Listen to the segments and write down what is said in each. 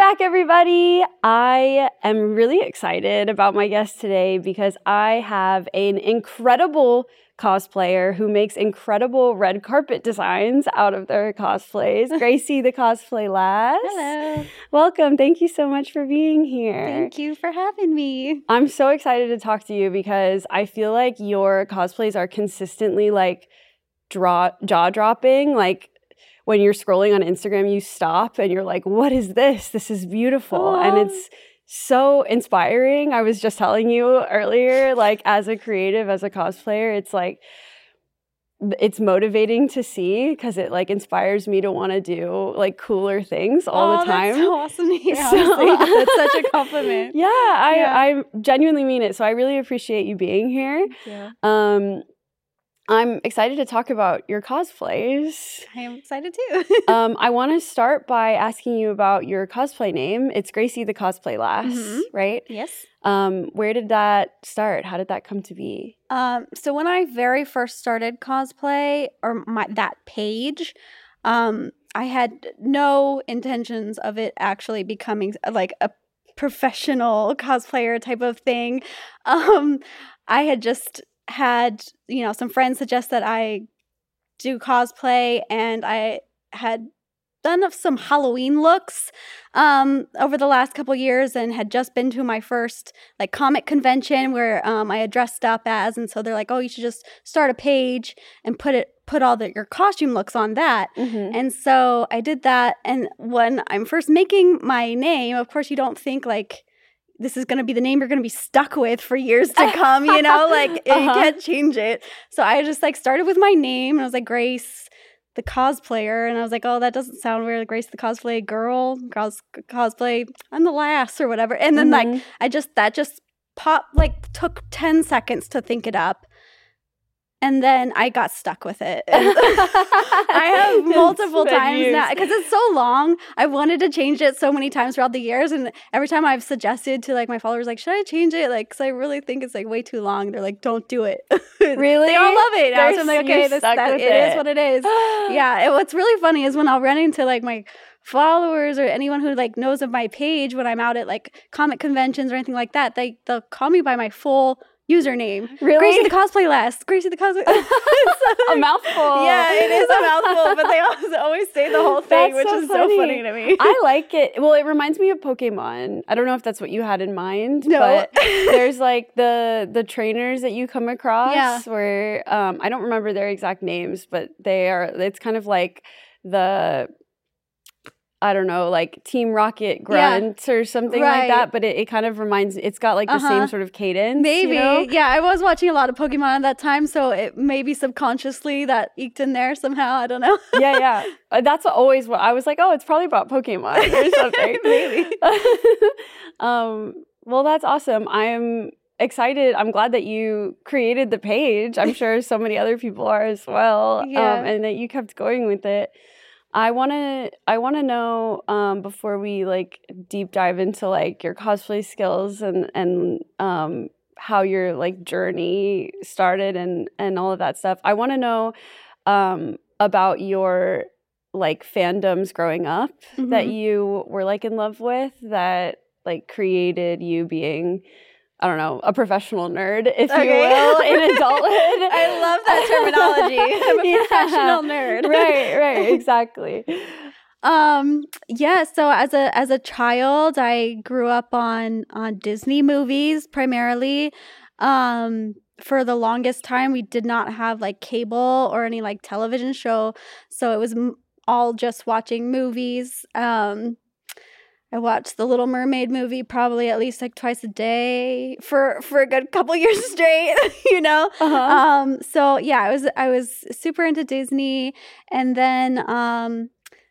back, everybody. I am really excited about my guest today because I have an incredible cosplayer who makes incredible red carpet designs out of their cosplays. Gracie, the Cosplay Lass. Hello. Welcome. Thank you so much for being here. Thank you for having me. I'm so excited to talk to you because I feel like your cosplays are consistently like jaw-dropping. Like when you're scrolling on Instagram, you stop and you're like, what is this? This is beautiful. Aww. And it's so inspiring. I was just telling you earlier, like as a creative, as a cosplayer, it's like, it's motivating to see because it like inspires me to want to do like cooler things all the time. That's so awesome to hear. That's such a compliment. Yeah, I genuinely mean it. So I really appreciate you being here. Thank you. I'm excited to talk about your cosplays. I am excited too. I want to start by asking you about your cosplay name. It's Gracie the Cosplay Lass, right? Yes. Where did that start? How did that come to be? So when I very first started cosplay, or that page, I had no intentions of it actually becoming like a professional cosplayer type of thing. I had just had, some friends suggest that I do cosplay, and I had done some Halloween looks over the last couple years and had just been to my first like comic convention where I had dressed up as, and so they're like, oh, you should just start a page and put all your costume looks on that. And so I did that, and when I'm first making my name, of course you don't think like this is going to be the name you're going to be stuck with for years to come, like you can't change it. So I just like started with my name, and I was like, Grace the Cosplayer. And I was like, oh, that doesn't sound weird. Grace the Cosplay Girl, cosplay, I'm the lass or whatever. And then like, that just popped, like took 10 seconds to think it up. And then I got stuck with it. I have multiple times now because it's so long. I've wanted to change it so many times throughout the years, and every time I've suggested to like my followers, like, should I change it? Like, because I really think it's like way too long. They're like, don't do it. Really? They all love it. So I'm like, okay, it is what it is. Yeah. What's really funny is when I'll run into like my followers or anyone who like knows of my page when I'm out at like comic conventions or anything like that, they'll call me by my full username. Really? Gracie the Cosplay Lass. Gracie the Cosplay. A mouthful. Yeah, it is a mouthful, but they always say the whole thing, which is so funny to me. I like it. Well, it reminds me of Pokemon. I don't know if that's what you had in mind. No. But there's like the trainers that you come across where I don't remember their exact names, but it's kind of like the, I don't know, like Team Rocket Grunt or something like that. But it kind of reminds, it's got like the same sort of cadence. Maybe. Yeah, I was watching a lot of Pokemon at that time, so it maybe subconsciously that eked in there somehow. I don't know. Yeah. That's always what I was like, oh, it's probably about Pokemon or something. Maybe. Well, that's awesome. I'm excited. I'm glad that you created the page. I'm sure so many other people are as well. And that you kept going with it. I want to know before we like deep dive into like your cosplay skills and how your like journey started and all of that stuff. I want to know about your like fandoms growing up that you were like in love with that like created you being, I don't know, a professional nerd, if you will, in adulthood. I love that terminology. I'm a professional nerd. Right, exactly. So as a child, I grew up on Disney movies primarily. For the longest time, we did not have like cable or any like television show, so it was all just watching movies. I watched the Little Mermaid movie probably at least like twice a day for a good couple years straight, So yeah, I was super into Disney, and then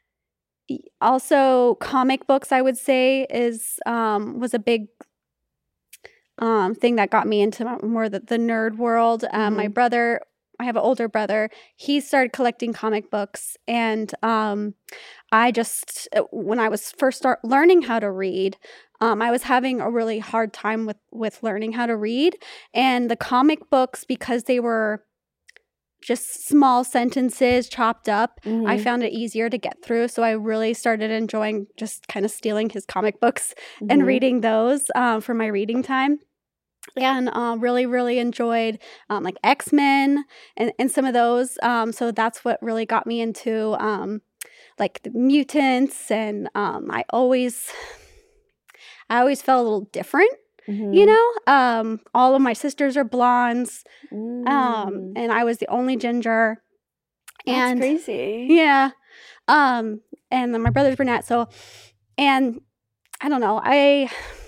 also comic books, I would say was a big thing that got me into more the nerd world. My brother, I have an older brother. He started collecting comic books, and I just, when I was first learning how to read, I was having a really hard time with learning how to read. And the comic books, because they were just small sentences chopped up. Mhm. I found it easier to get through. So I really started enjoying just kind of stealing his comic books and Mhm. reading those for my reading time. And really, really enjoyed like X-Men and some of those. So that's what really got me into like the mutants. And I always felt a little different. Mhm. You know, all of my sisters are blondes, Mm. and I was the only ginger. That's And crazy. yeah, and then my brother's brunette. So, and I don't know, I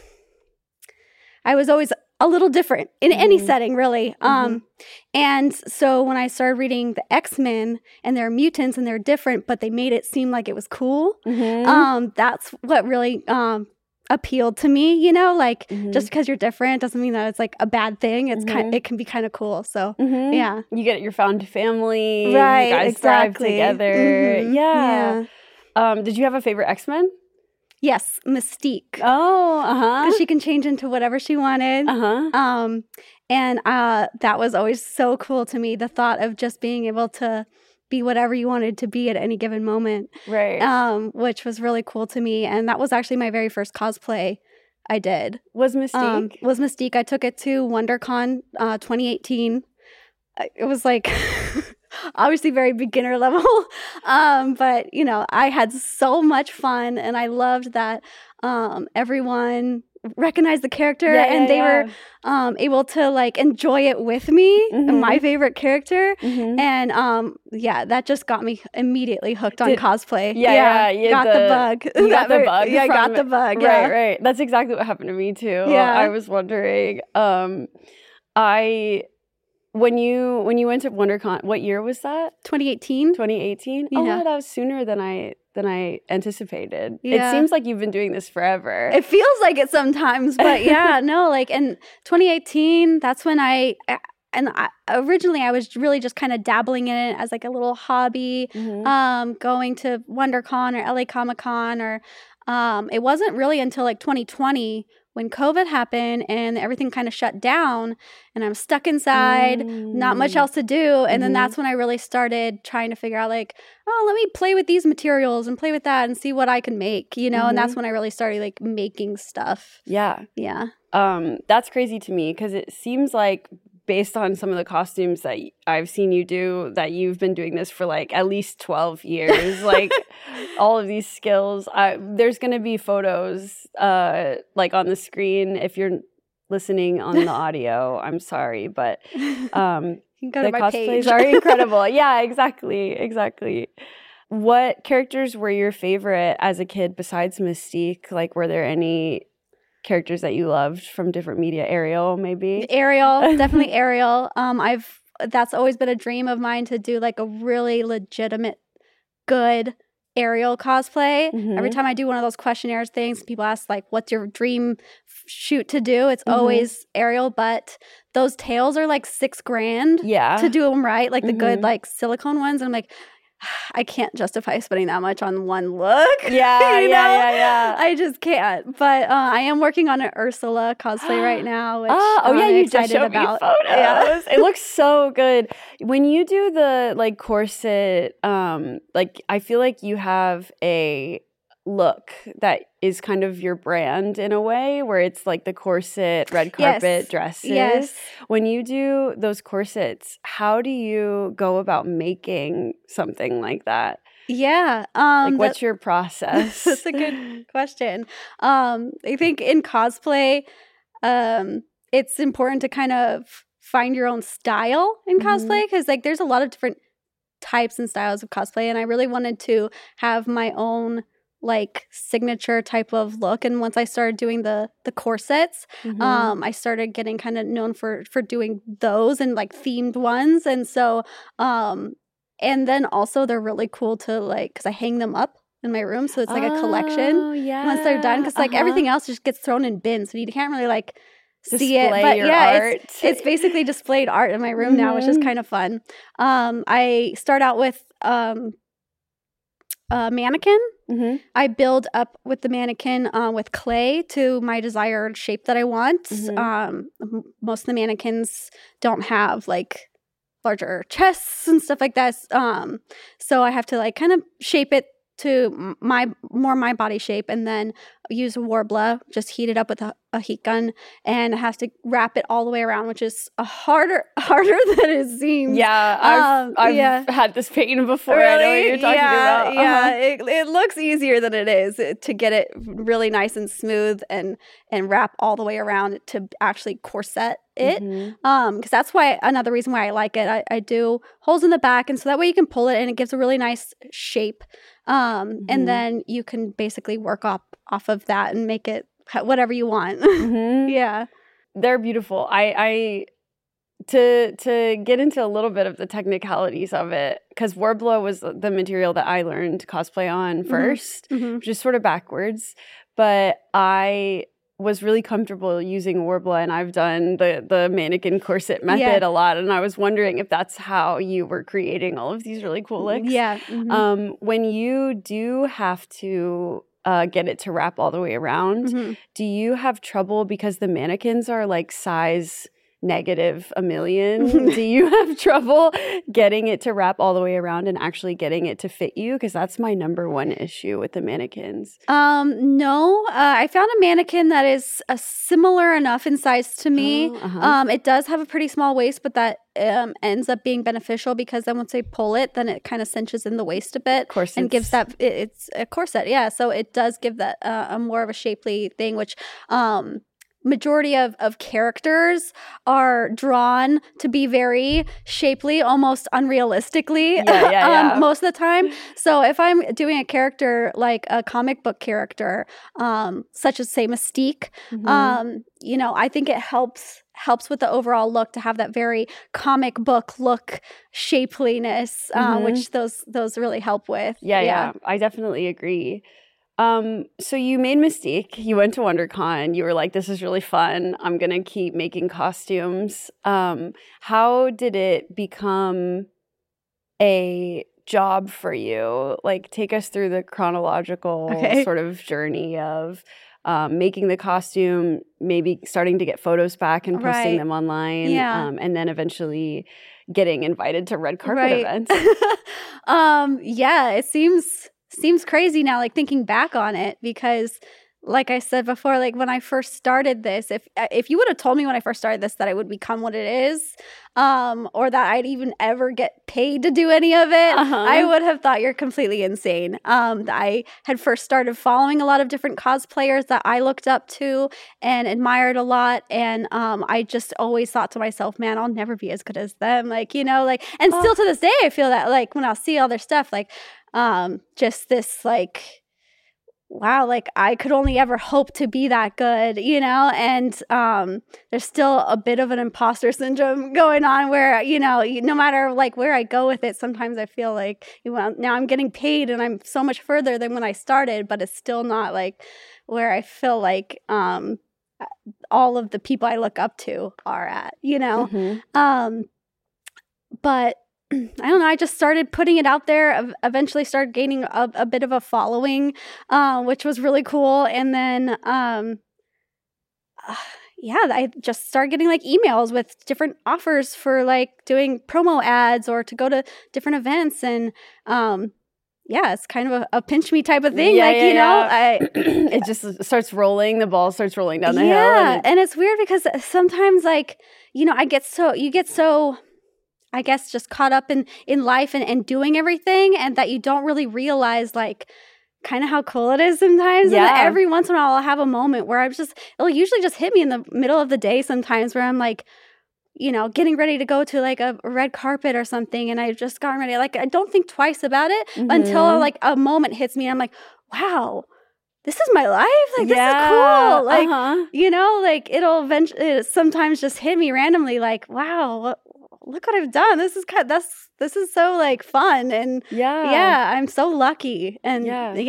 was always a little different in any Mhm. setting, really. Mhm. And so when I started reading the X-Men, and they're mutants and they're different, but they made it seem like it was cool. Mhm. That's what really appealed to me, you know, like Mhm. just because you're different doesn't mean that it's like a bad thing. It's Mhm. it can be kind of cool. So Mhm. yeah. You get your found family. Right, You guys thrive exactly. together. Mhm, Yeah. yeah. Did you have a favorite X-Men? Yes, Mystique. Oh, uh-huh. Because she can change into whatever she wanted. Uh-huh. And that was always so cool to me. The thought of just being able to be whatever you wanted to be at any given moment. Right. Which was really cool to me. And that was actually my very first cosplay I did. Was Mystique? Was Mystique. I took it to WonderCon 2018. It was like obviously very beginner level. But you know, I had so much fun, and I loved that everyone recognized the character, and they were able to like enjoy it with me, my favorite character. And yeah, that just got me immediately hooked on cosplay. Yeah, got the bug. You got the bug. Yeah, I got the bug. Right. That's exactly what happened to me too. Yeah. I was wondering. When you went to WonderCon, what year was that? 2018. 2018? Yeah. Oh, wow, that was sooner than I anticipated. Yeah. It seems like you've been doing this forever. It feels like it sometimes, but yeah, no, like in 2018, that's when originally I was really just kind of dabbling in it as like a little hobby, going to WonderCon or LA Comic Con, or it wasn't really until like 2020 when COVID happened and everything kind of shut down and I'm stuck inside, not much else to do. And then that's when I really started trying to figure out like, oh, let me play with these materials and play with that and see what I can make, you know? And that's when I really started like making stuff. Yeah. Yeah. That's crazy to me because it seems like based on some of the costumes that I've seen you do, that you've been doing this for like at least 12 years. Like all of these skills. There's going to be photos like on the screen. If you're listening on the audio, I'm sorry, but You can go to the my cosplays page. are incredible. Yeah, exactly. What characters were your favorite as a kid besides Mystique? Like, were there any characters that you loved from different media? Ariel, maybe? Ariel, definitely Ariel. That's always been a dream of mine to do like a really legitimate, good Ariel cosplay. Every time I do one of those questionnaires things, people ask like, what's your dream shoot to do? It's always Ariel, but those tails are like $6,000 to do them right. Like the good like silicone ones. And I'm like, I can't justify spending that much on one look. Yeah. I just can't. But I am working on an Ursula cosplay right now. Which you just showed me photos. Yeah. It looks so good. When you do the like corset, like I feel like you have a look that is kind of your brand in a way, where it's like the corset, red carpet dresses. Yes. When you do those corsets, how do you go about making something like that? Yeah. Like, what's your process? That's a good question. I think in cosplay, it's important to kind of find your own style in cosplay, because like there's a lot of different types and styles of cosplay, and I really wanted to have my own like signature type of look. And once I started doing the corsets, I started getting kind of known for doing those and like themed ones. And so and then also they're really cool to like, because I hang them up in my room, so it's like a collection once they're done, because like everything else just gets thrown in bins, so you can't really like see it. But art. It's basically displayed art in my room now, which is kind of fun. I start out with a mannequin. I build up with the mannequin with clay to my desired shape that I want. Most of the mannequins don't have like larger chests and stuff like that. So I have to like kind of shape it to my body shape, and then use Worbla, just heat it up with a heat gun, and it has to wrap it all the way around, which is harder than it seems. Yeah, I've had this pain before. Really? I know what you're talking about. Yeah, it looks easier than it is to get it really nice and smooth and wrap all the way around to actually corset it. Because that's why another reason why I like it. I do holes in the back, and so that way you can pull it and it gives a really nice shape. And then you can basically work off of that and make it whatever you want. Yeah. They're beautiful. I to get into a little bit of the technicalities of it, because Worbla was the material that I learned cosplay on first, which is sort of backwards. But I was really comfortable using Worbla, and I've done the mannequin corset method a lot, and I was wondering if that's how you were creating all of these really cool looks. Yeah. When you do have to get it to wrap all the way around, do you have trouble because the mannequins are like size -1,000,000? Do you have trouble getting it to wrap all the way around and actually getting it to fit you? Because that's my number one issue with the mannequins. No, I found a mannequin that is similar enough in size to me. It does have a pretty small waist, but that ends up being beneficial, because then once they pull it, then it kind of cinches in the waist a bit and gives that it's a corset. Yeah, so it does give that a more of a shapely thing, which majority of characters are drawn to be very shapely, almost unrealistically, most of the time. So if I'm doing a character like a comic book character, such as say Mystique, I think it helps with the overall look to have that very comic book look shapeliness, which those really help with. Yeah, I definitely agree. So you made Mystique, you went to WonderCon, you were like, this is really fun, I'm gonna keep making costumes. How did it become a job for you? Like, take us through the chronological sort of journey of making the costume, maybe starting to get photos back and posting them online, and then eventually getting invited to red carpet events. It seems crazy now, like thinking back on it, because like I said before, like when I first started this, if you would have told me when I first started this that it would become what it is, or that I'd even ever get paid to do any of it, I would have thought you're completely insane. I had first started following a lot of different cosplayers that I looked up to and admired a lot, and I just always thought to myself, man, I'll never be as good as them, and still to this day I feel that, like when I'll see all their stuff, like just this like, wow, like I could only ever hope to be that good, and there's still a bit of an imposter syndrome going on where, no matter like where I go with it, sometimes I feel like, now I'm getting paid and I'm so much further than when I started, but it's still not like where I feel like all of the people I look up to are at, but I don't know, I just started putting it out there, eventually started gaining a bit of a following, which was really cool. And then, I just started getting like emails with different offers for like doing promo ads or to go to different events. And it's kind of a pinch me type of thing. It just starts rolling, the ball starts rolling down the hill. And it's weird because sometimes like, you get so I guess just caught up in life and doing everything, and that you don't really realize like kind of how cool it is sometimes. And every once in a while I'll have a moment where it'll usually just hit me in the middle of the day sometimes, where I'm like, getting ready to go to like a red carpet or something, and I've just gotten ready. Like I don't think twice about it until like a moment hits me and I'm like, wow, this is my life. Like, this is cool. Like, like it'll eventually sometimes just hit me randomly like, wow, look what I've done. This is so like fun, and I'm so lucky, and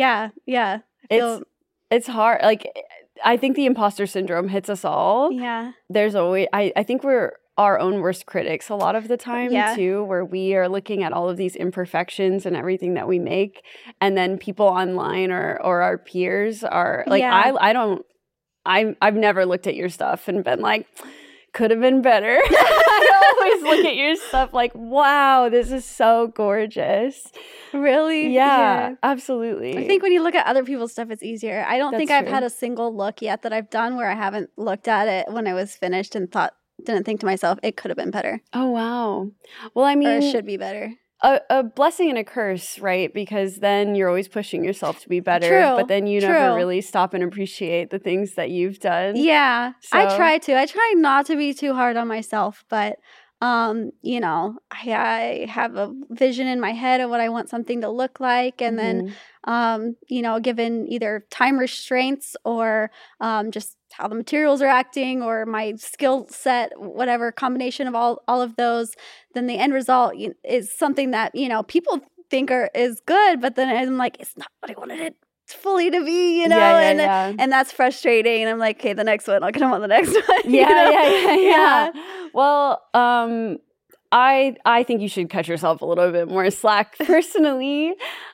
it's hard. Like, I think the imposter syndrome hits us all. There's always I think we're our own worst critics a lot of the time too, where we are looking at all of these imperfections and everything that we make, and then people online or our peers are like, I've never looked at your stuff and been like, could have been better. always look at your stuff like, wow, this is so gorgeous. Really? Yeah, absolutely. I think when you look at other people's stuff, it's easier. I don't think I've true. had a single look yet that I've done where I haven't looked at it when I was finished and didn't think to myself, it could have been better. Oh, wow. Well, I mean, or it should be better. A blessing and a curse, right? Because then you're always pushing yourself to be better. True, but then you never really stop and appreciate the things that you've done. Yeah. So. I try not to be too hard on myself, but you know, I have a vision in my head of what I want something to look like, and then you know, given either time restraints or just how the materials are acting or my skill set, whatever combination of all of those, then the end result is something that, you know, people think is good, but then I'm like, it's not what I wanted it fully to be, you know, and that's frustrating. And I'm like, okay, the next one, I'll get on the next one. Yeah. Well, I think you should cut yourself a little bit more slack personally.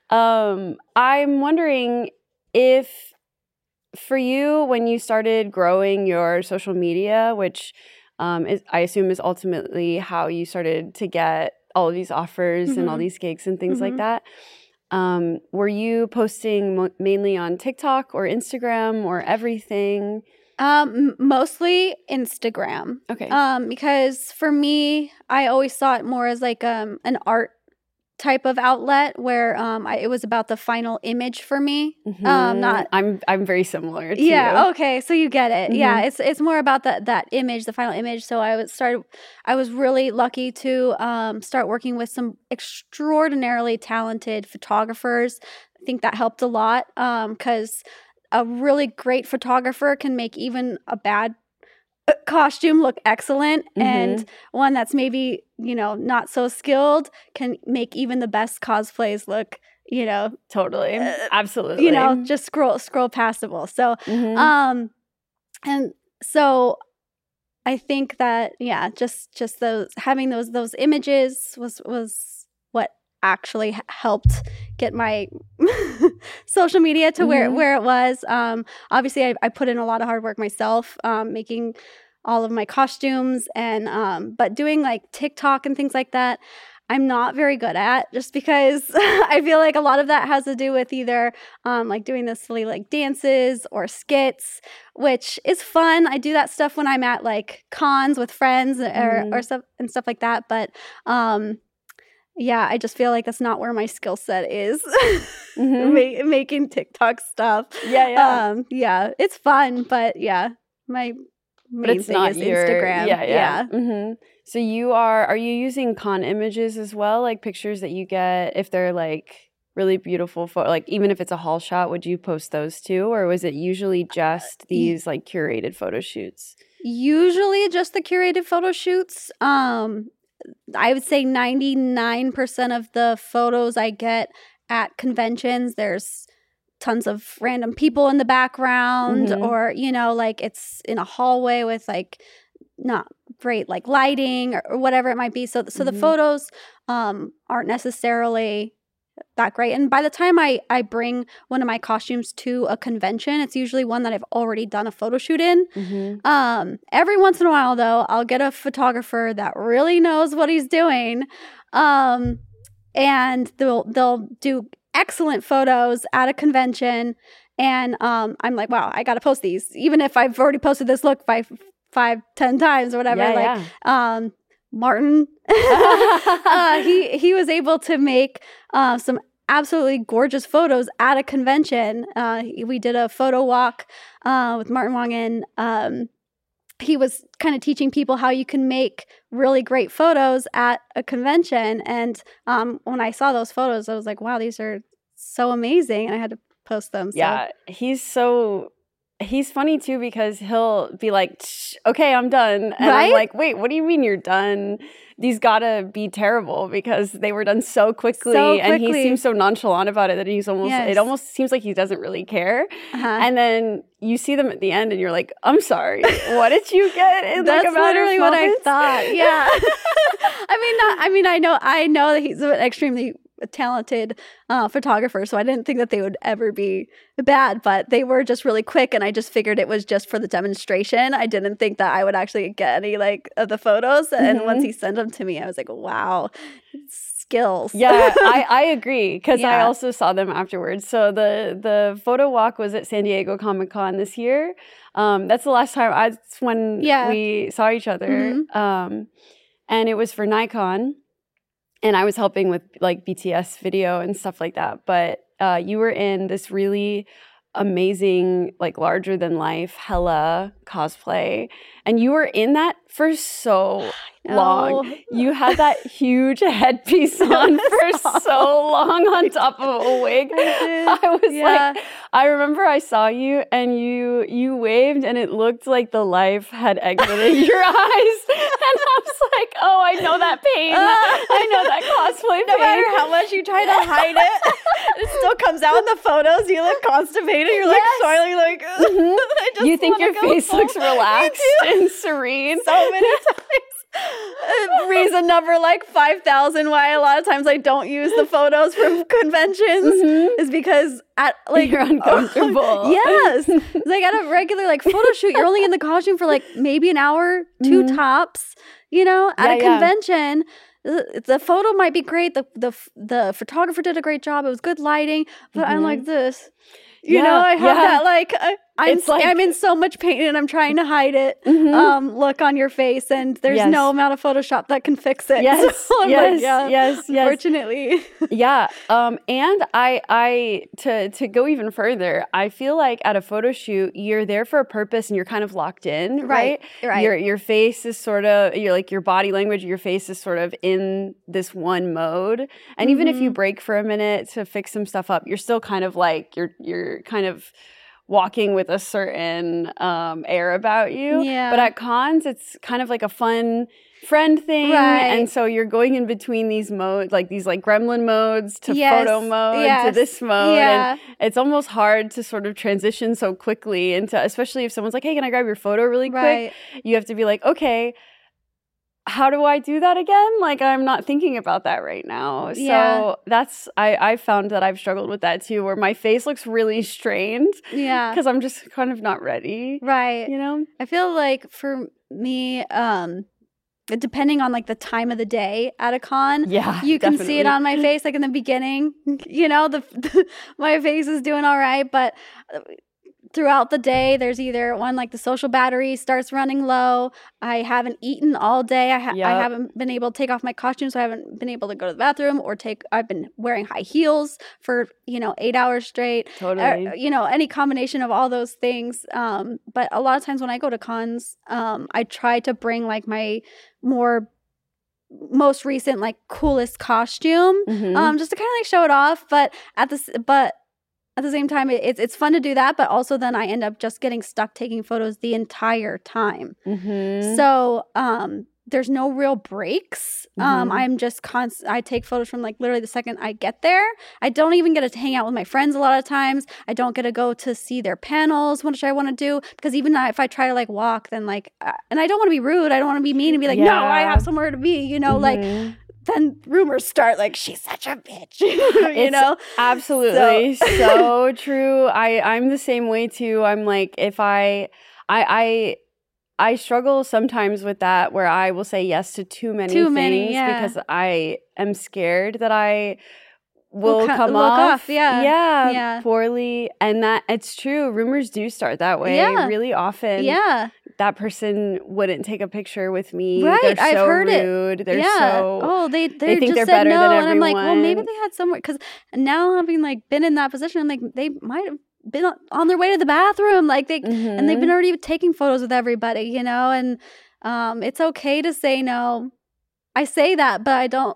I'm wondering if for you, when you started growing your social media, which I assume is ultimately how you started to get all of these offers and all these gigs and things like that, were you posting mainly on TikTok or Instagram or everything? Mostly Instagram. Okay. Because for me, I always saw it more as like an art type of outlet where it was about the final image for me. I'm very similar to you. Okay, so you get it. Yeah, it's more about that image, the final image. So I was really lucky to start working with some extraordinarily talented photographers. I think that helped a lot because a really great photographer can make even a bad costume look excellent, and one that's maybe, you know, not so skilled can make even the best cosplays look, you know, totally, absolutely, you know, just scroll passable. So and so I think that just those having those images was what actually helped get my social media to where it was. Obviously I put in a lot of hard work myself, making all of my costumes, and but doing like TikTok and things like that, I'm not very good at, just because I feel like a lot of that has to do with either like doing the silly like dances or skits, which is fun. I do that stuff when I'm at like cons with friends or stuff and stuff like that. But yeah, I just feel like that's not where my skill set is. Making TikTok stuff. Yeah, it's fun, but yeah, my main thing is Instagram. Yeah. So are you using con images as well, like pictures that you get if they're like really beautiful like even if it's a haul shot, would you post those too, or was it usually just these like curated photo shoots? Usually just the curated photo shoots. I would say 99% of the photos I get at conventions, there's tons of random people in the background, or, you know, like it's in a hallway with like not great like lighting or whatever it might be. So the photos aren't necessarily that great. And by the time I bring one of my costumes to a convention, it's usually one that I've already done a photo shoot in. Every once in a while, though, I'll get a photographer that really knows what he's doing, and they'll do excellent photos at a convention, and I'm like, wow, I gotta post these, even if I've already posted this look 5-10 times or whatever. Martin, he was able to make some absolutely gorgeous photos at a convention. We did a photo walk with Martin Wong, and he was kind of teaching people how you can make really great photos at a convention. And when I saw those photos, I was like, wow, these are so amazing. And I had to post them. So. Yeah, he's funny too, because he'll be like, okay, I'm done. And I'm like, wait, what do you mean you're done? These gotta be terrible because they were done so quickly. And he seems so nonchalant about it that he's almost, it almost seems like he doesn't really care. And then you see them at the end and you're like, I'm sorry, what did you get in That's like a matter literally of what moments? I thought. Yeah. I know that he's an extremely talented photographers, so I didn't think that they would ever be bad, but they were just really quick, and I just figured it was just for the demonstration. I didn't think that I would actually get any like of the photos, and once he sent them to me, I was like, wow, skills. Yeah, I agree, because I also saw them afterwards. So the photo walk was at San Diego Comic-Con this year. That's the last time that's when we saw each other. And it was for Nikon. And I was helping with like BTS video and stuff like that. But you were in this really amazing, like larger than life Hella cosplay. And you were in that for so long. You had that huge headpiece on for so long on top of a wig. I was like, I remember I saw you and you waved and it looked like the life had exited your eyes. And I was like, oh, I know that pain. I know that cosplay pain. No matter how much you try to hide it, it still comes out in the photos. You look constipated. You're like smiling, like, you think your face looks relaxed and serene. So many times. Reason number like 5,000 why a lot of times I don't use the photos from conventions is because at like you're uncomfortable. Yes. Like at a regular like photo shoot, you're only in the costume for like maybe an hour, 2 tops, you know, at a convention. The photo might be great. The photographer did a great job. It was good lighting, but I'm like this. You know, I have that like I'm in so much pain and I'm trying to hide it. Look on your face, and there's no amount of Photoshop that can fix it. Yes, so yes. Unfortunately, and I to go even further, I feel like at a photo shoot, you're there for a purpose and you're kind of locked in, right? Your face is sort of your body language, your face is sort of in this one mode, and even if you break for a minute to fix some stuff up, you're still kind of like you're kind of walking with a certain air about you. Yeah. But at cons, it's kind of like a fun friend thing. Right. And so you're going in between these modes, like these like gremlin modes to photo mode to this mode. And it's almost hard to sort of transition so quickly into, especially if someone's like, hey, can I grab your photo really quick? You have to be like, okay, how do I do that again? Like, I'm not thinking about that right now. So that's, I found that I've struggled with that too, where my face looks really strained. Yeah. Because I'm just kind of not ready. Right. You know? I feel like for me, depending on like the time of the day at a con, you can see it on my face. Like in the beginning, you know, my face is doing all right, but throughout the day, there's either one like the social battery starts running low. I haven't eaten all day. I haven't been able to take off my costume, so I haven't been able to go to the bathroom I've been wearing high heels for 8 hours straight. Totally. Any combination of all those things. But a lot of times when I go to cons, I try to bring like my most recent like coolest costume, just to kind of like show it off. But at the same time, it's fun to do that, but also then I end up just getting stuck taking photos the entire time. So there's no real breaks. I'm just I take photos from like literally the second I get there. I don't even get to hang out with my friends a lot of times. I don't get to go to see their panels, which I want to do, because even if I try to like walk, then like, and I don't want to be rude. I don't want to be mean and be like, no, I have somewhere to be, like. Then rumors start like, she's such a bitch, you know? Absolutely. So true. I'm the same way too. I'm like, if I struggle sometimes with that, where I will say yes to too many things because I am scared that I will come off poorly. And that it's true. Rumors do start that way really often. Yeah. That person wouldn't take a picture with me. Right. They're so I've heard rude. It. They're so they think just they're said better no. than everyone. And I'm like, well, maybe they had somewhere, because now having like been in that position, I'm like, they might have been on their way to the bathroom, like and they've been already taking photos with everybody, and it's okay to say no. I say that, but I don't.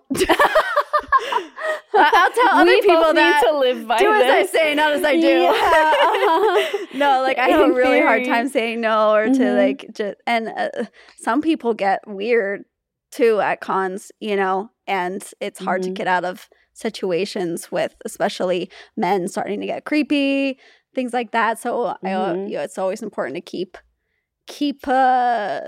I'll tell other people that to live by do this. as I say, not as I do. No, like I have a really hard time saying no, or to like just. And some people get weird too at cons, and it's hard to get out of situations with, especially men starting to get creepy, things like that. So it's always important to keep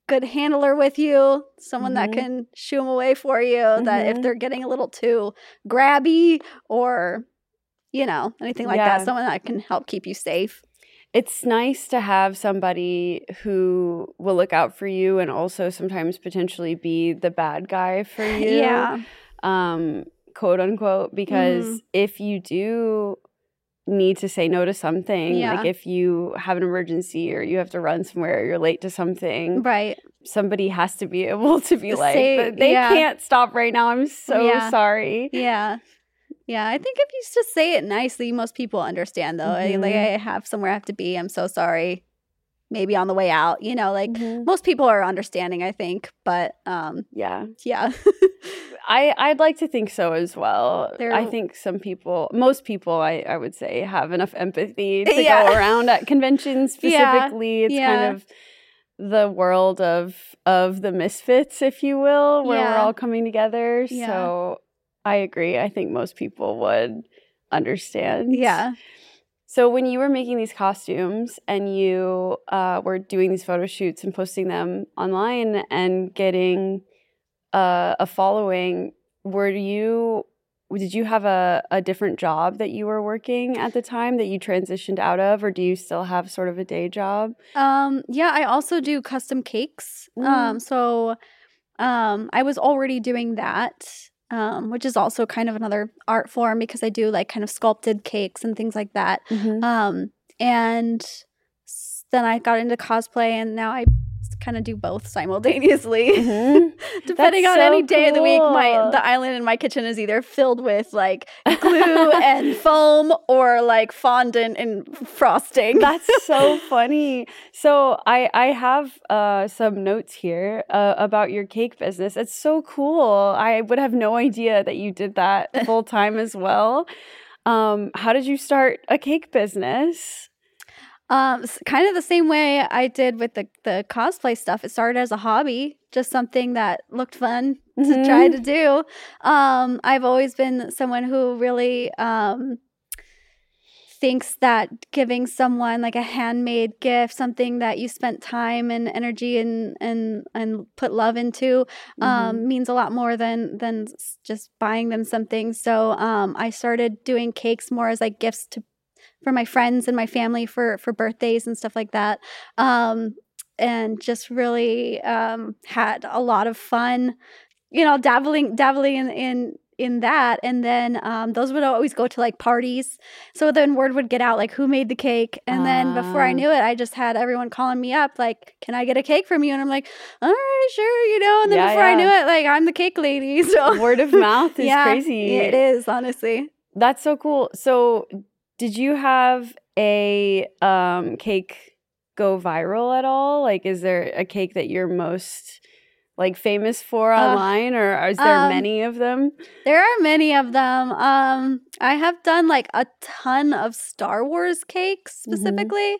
good handler with you, someone that can shoo them away for you, that if they're getting a little too grabby or, you know, anything like that, someone that can help keep you safe. It's nice to have somebody who will look out for you and also sometimes potentially be the bad guy for you. Yeah. Quote unquote, because if you do need to say no to something, like if you have an emergency or you have to run somewhere or you're late to something, right, somebody has to be able to be like, they can't stop right now, I'm so sorry. Yeah, I think if you just say it nicely, most people understand, though. Like, I have somewhere I have to be. I'm so sorry. Maybe on the way out, you know, like most people are understanding, I think. But yeah. I'd like to think so as well. I think most people, I would say, have enough empathy to go around at conventions specifically. It's kind of the world of the misfits, if you will, where we're all coming together. So I agree. I think most people would understand. Yeah. So when you were making these costumes and you were doing these photo shoots and posting them online and getting a following, did you have a different job that you were working at the time that you transitioned out of, or do you still have sort of a day job? Yeah, I also do custom cakes. So I was already doing that. Which is also kind of another art form because I do like kind of sculpted cakes and things like that. And then I got into cosplay, and now I kind of do both simultaneously. Depending on any day of the week, the island in my kitchen is either filled with like glue and foam or like fondant and frosting. That's so funny. So I have some notes here about your cake business. It's so cool. I would have no idea that you did that full time as well. How did you start a cake business? Kind of the same way I did with the cosplay stuff. It started as a hobby, just something that looked fun to try to do. I've always been someone who really thinks that giving someone like a handmade gift, something that you spent time and energy and put love into, means a lot more than just buying them something. So I started doing cakes more as like gifts for my friends and my family for birthdays and stuff like that. And just really had a lot of fun, you know, dabbling in that. And then those would always go to like parties. So then word would get out like who made the cake. And then before I knew it, I just had everyone calling me up like, can I get a cake from you? And I'm like, all right, sure, you know. And then before I knew it, like I'm the cake lady. So word of mouth is crazy. It is, honestly. That's so cool. So did you have a cake go viral at all? Like, is there a cake that you're most like famous for online, or is there many of them? There are many of them. I have done like a ton of Star Wars cakes specifically.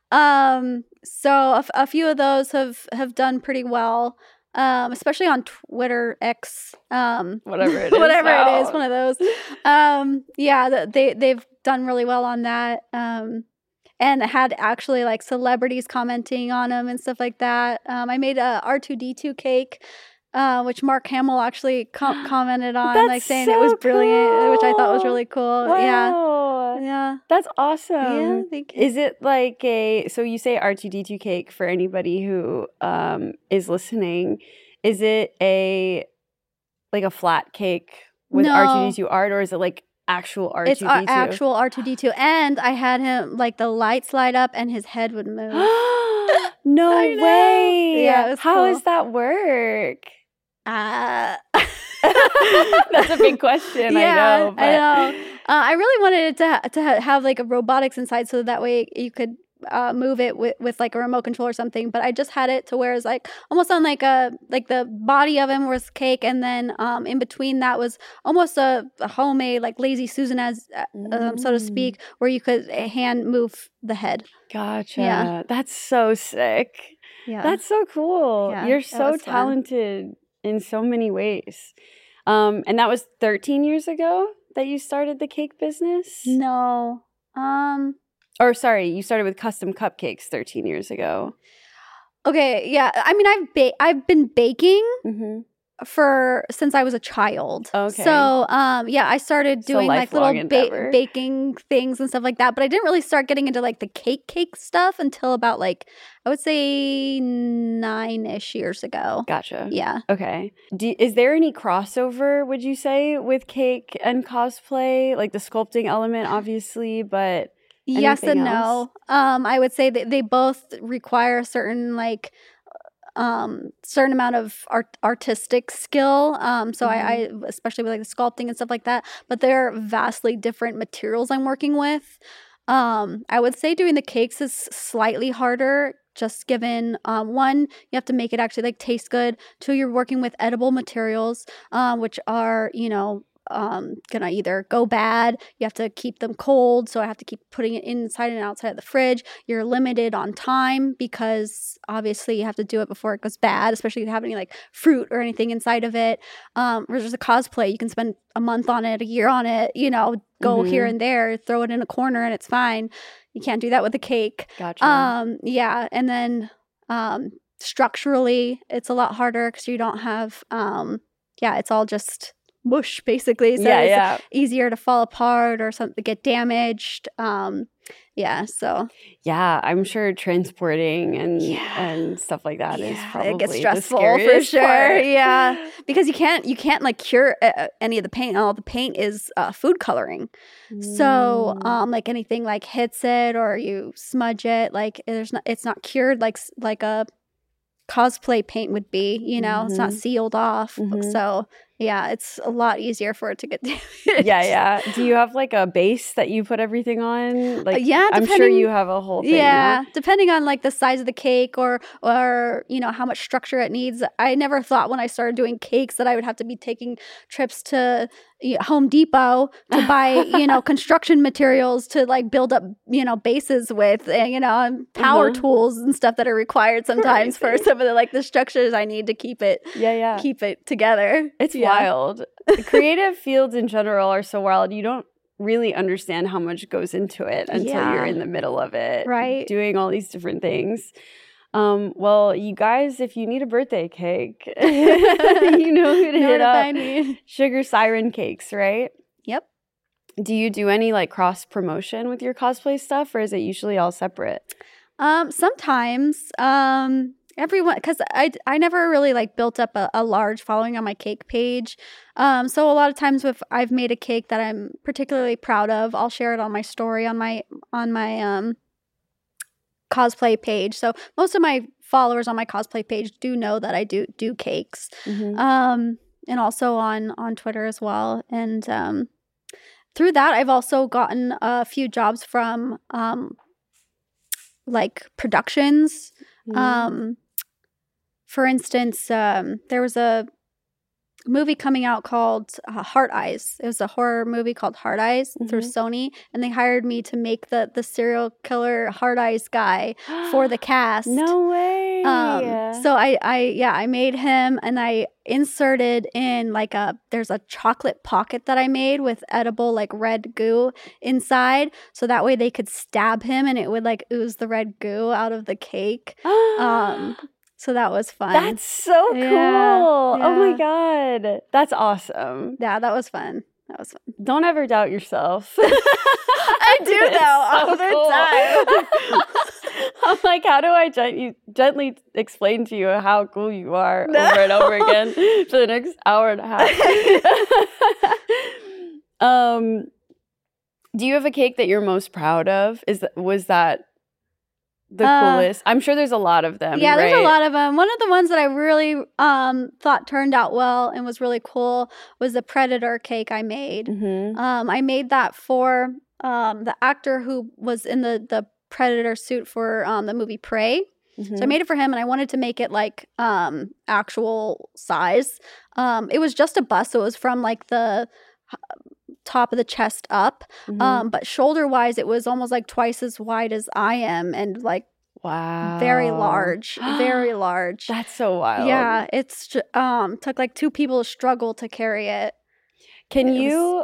So a few of those have done pretty well. Especially on Twitter, X, whatever it is, one of those. They've done really well on that. And had actually like celebrities commenting on them and stuff like that. I made a R2-D2 cake, which Mark Hamill actually commented on, like saying it was brilliant, which I thought was really cool. Wow. Yeah. That's awesome. Yeah, thank you. Is it like so you say R2-D2 cake for anybody who is listening, is it a flat cake with R2-D2 art, or is it like actual R2-D2? It's actual R2-D2, and I had him like the lights light up and his head would move. No way! Yeah, it was How cool. does that work? That's a big question. Yeah, I know. I really wanted it to have like a robotics inside, so that way you could move it with like a remote control or something. But I just had it to where it's like almost on like the body of him was cake, and then in between that was almost a homemade like Lazy Susan, as so to speak, where you could hand move the head. Gotcha. Yeah. That's so sick. Yeah. That's so cool. Yeah, you're so talented in so many ways. And that was 13 years ago that you started the cake business? No. Or sorry, you started with custom cupcakes 13 years ago. Okay, yeah. I mean, I've been baking Mm-hmm. since I was a child. Okay. So, yeah, I started doing like little baking things and stuff like that. But I didn't really start getting into like the cake stuff until about like, I would say 9-ish years ago. Gotcha. Yeah. Okay. Is there any crossover, would you say, with cake and cosplay? Like the sculpting element, obviously, but yes and else? no. I would say that they both require a certain like certain amount of artistic skill. So I especially with like the sculpting and stuff like that, but they're vastly different materials I'm working with. I would say doing the cakes is slightly harder, just given one, you have to make it actually like taste good. Two, you're working with edible materials, which are, gonna either go bad, you have to keep them cold, so I have to keep putting it inside and outside of the fridge. You're limited on time because obviously you have to do it before it goes bad, especially if you have any like fruit or anything inside of it. Versus a cosplay, you can spend a month on it, a year on it, go here and there, throw it in a corner and it's fine. You can't do that with a cake. Gotcha. Yeah, and then structurally it's a lot harder because you don't have it's all just mush basically, so it's easier to fall apart or something get damaged. So I'm sure transporting and stuff like that is probably it gets stressful for sure part. Because you can't like cure any of the paint. All the paint is food coloring, so like anything like hits it or you smudge it, like it's not cured like a cosplay paint would be, it's not sealed off. So it's a lot easier for it to get damaged. Do you have like a base that you put everything on? Like I'm sure you have a whole thing. Depending on like the size of the cake or how much structure it needs. I never thought when I started doing cakes that I would have to be taking trips to Home Depot to buy construction materials to like build up bases with and power tools and stuff that are required sometimes for some of the structures I need to keep it together. It's wild. The creative fields in general are so wild. You don't really understand how much goes into it until you're in the middle of it, right? Doing all these different things. Well, you guys, if you need a birthday cake, you know who to hit up. Find me. Sugar Siren Cakes, right? Yep. Do you do any like cross promotion with your cosplay stuff, or is it usually all separate? Sometimes. Everyone, because I never really like built up a large following on my cake page. So a lot of times if I've made a cake that I'm particularly proud of, I'll share it on my story on my cosplay page. So most of my followers on my cosplay page do know that I do cakes. And also on Twitter as well. And through that, I've also gotten a few jobs from like productions. For instance, there was a movie coming out called Heart Eyes. It was a horror movie called Heart Eyes through Sony, and they hired me to make the serial killer Heart Eyes guy for the cast. No way. So I made him, and I inserted in like there's a chocolate pocket that I made with edible like red goo inside, so that way they could stab him and it would like ooze the red goo out of the cake. So that was fun. That's so cool. Yeah. Oh my God. That's awesome. Yeah, that was fun. Don't ever doubt yourself. I do though, all the time. I'm like, how do I gently explain to you how cool you are over and over again for the next hour and a half? Do you have a cake that you're most proud of? Was that the coolest? I'm sure there's a lot of them. Yeah, there's a lot of them. One of the ones that I really thought turned out well and was really cool was the Predator cake I made. I made that for the actor who was in the Predator suit for the movie Prey. So I made it for him, and I wanted to make it like actual size. It was just a bust, so it was from like the top of the chest up, but shoulder wise it was almost like twice as wide as I am, and like very large. That's so wild. Yeah, it's took like two people to struggle to carry it. Can you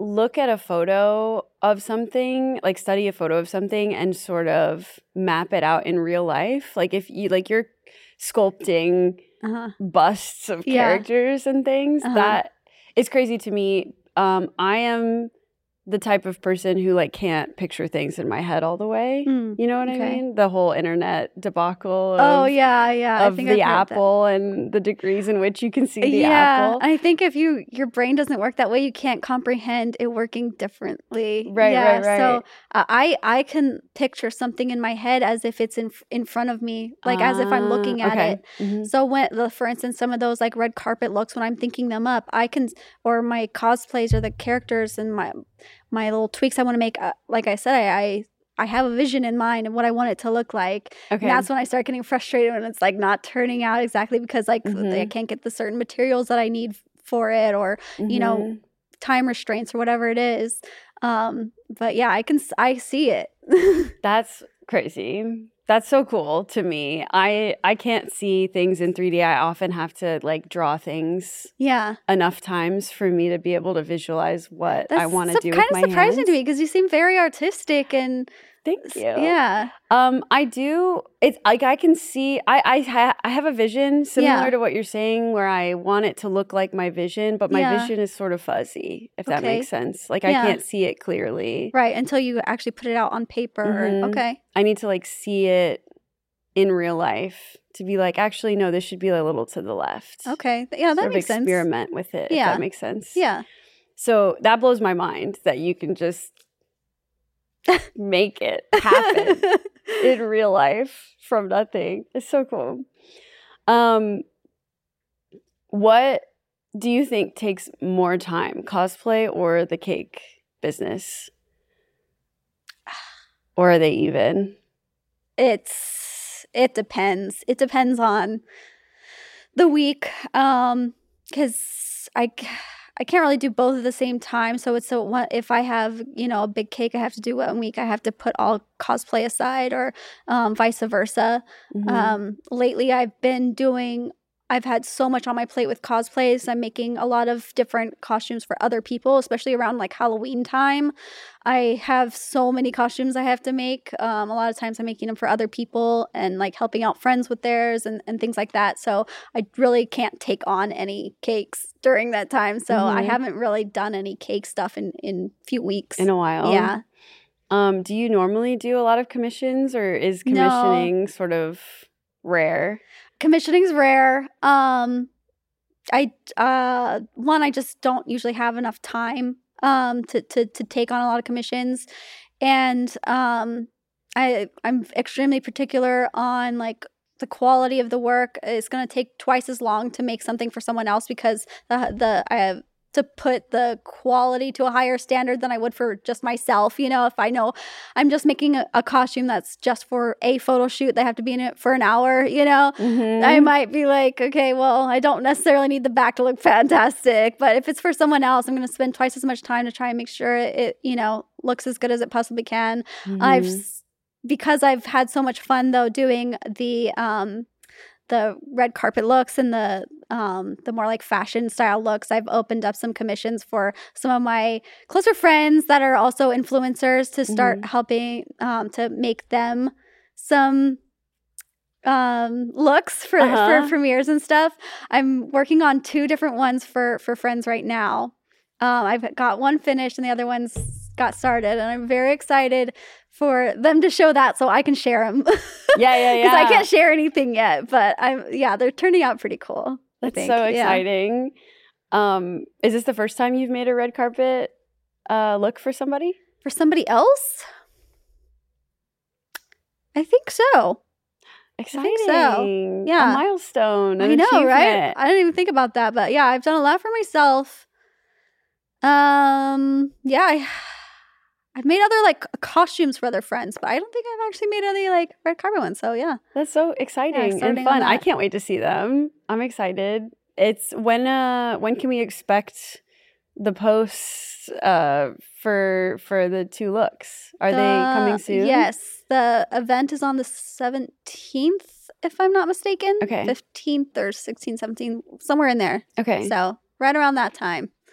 look at a photo of something, like study a photo of something and sort of map it out in real life. Like if you like you're sculpting busts of characters and things, that is crazy to me. I am the type of person who like can't picture things in my head all the way. You know what I mean? The whole internet debacle of, of I think the apple and the degrees in which you can see the apple. I think if your brain doesn't work that way, you can't comprehend it working differently. Right. So I can picture something in my head as if it's in front of me, like as if I'm looking at it. So when, for instance, some of those like red carpet looks, when I'm thinking them up, I can, or my cosplays or the characters and my little tweaks I want to make, like I said, I have a vision in mind of what I want it to look like. And that's when I start getting frustrated when it's like not turning out exactly because like I can't get the certain materials that I need for it, or you know, time restraints or whatever it is. But yeah, I see it. That's crazy. That's so cool to me. I can't see things in 3D. I often have to like draw things enough times for me to be able to visualize what I want to do with my hands. That's kind of surprising to me because you seem very artistic and thank you. Yeah. I do. It's like I can see. I have a vision similar to what you're saying, where I want it to look like my vision, but my vision is sort of fuzzy. If that makes sense. Like I can't see it clearly. Right, until you actually put it out on paper. Okay. I need to like see it in real life to be like, actually, no, this should be a little to the left. Okay. Yeah, that makes sense. Experiment with it. Yeah. If that makes sense. Yeah. So that blows my mind that you can just make it happen in real life from nothing. It's so cool. What do you think takes more time, cosplay or the cake business? Or are they even? It depends. It depends on the week, because I can't really do both at the same time. So it's if I have, you know, a big cake I have to do 1 week, I have to put all cosplay aside, or vice versa. Lately I've had so much on my plate with cosplays. I'm making a lot of different costumes for other people, especially around like Halloween time. I have so many costumes I have to make. A lot of times I'm making them for other people and like helping out friends with theirs and things like that. So I really can't take on any cakes during that time. So I haven't really done any cake stuff in a few weeks. In a while. Yeah. Do you normally do a lot of commissions, or is commissioning sort of rare? Commissioning's rare. I just don't usually have enough time to take on a lot of commissions, and I'm extremely particular on like the quality of the work. It's going to take twice as long to make something for someone else because I have to put the quality to a higher standard than I would for just myself. You know, if I know I'm just making a costume that's just for a photo shoot, they have to be in it for an hour, you know, I might be like, okay, well, I don't necessarily need the back to look fantastic, but if it's for someone else, I'm going to spend twice as much time to try and make sure it, you know, looks as good as it possibly can. Because I've had so much fun though doing the red carpet looks and the more like fashion style looks, I've opened up some commissions for some of my closer friends that are also influencers to start helping to make them some looks for premieres and stuff. I'm working on 2 different ones for friends right now. I've got one finished and the other one's got started, and I'm very excited for them to show that so I can share them. Yeah. Because I can't share anything yet, but they're turning out pretty cool. That's so exciting. Is this the first time you've made a red carpet look for somebody? For somebody else? I think so. Exciting. I think so. Yeah. A milestone. I know, right? I didn't even think about that, but yeah, I've done a lot for myself. I've made other like costumes for other friends, but I don't think I've actually made any like red carpet ones. So yeah, that's so exciting and fun. I can't wait to see them. I'm excited. It's when can we expect the posts for the 2 looks? Are they coming soon? Yes, the event is on the 17th, if I'm not mistaken. Okay, 15th or 16th, 17th, somewhere in there. Okay, so right around that time.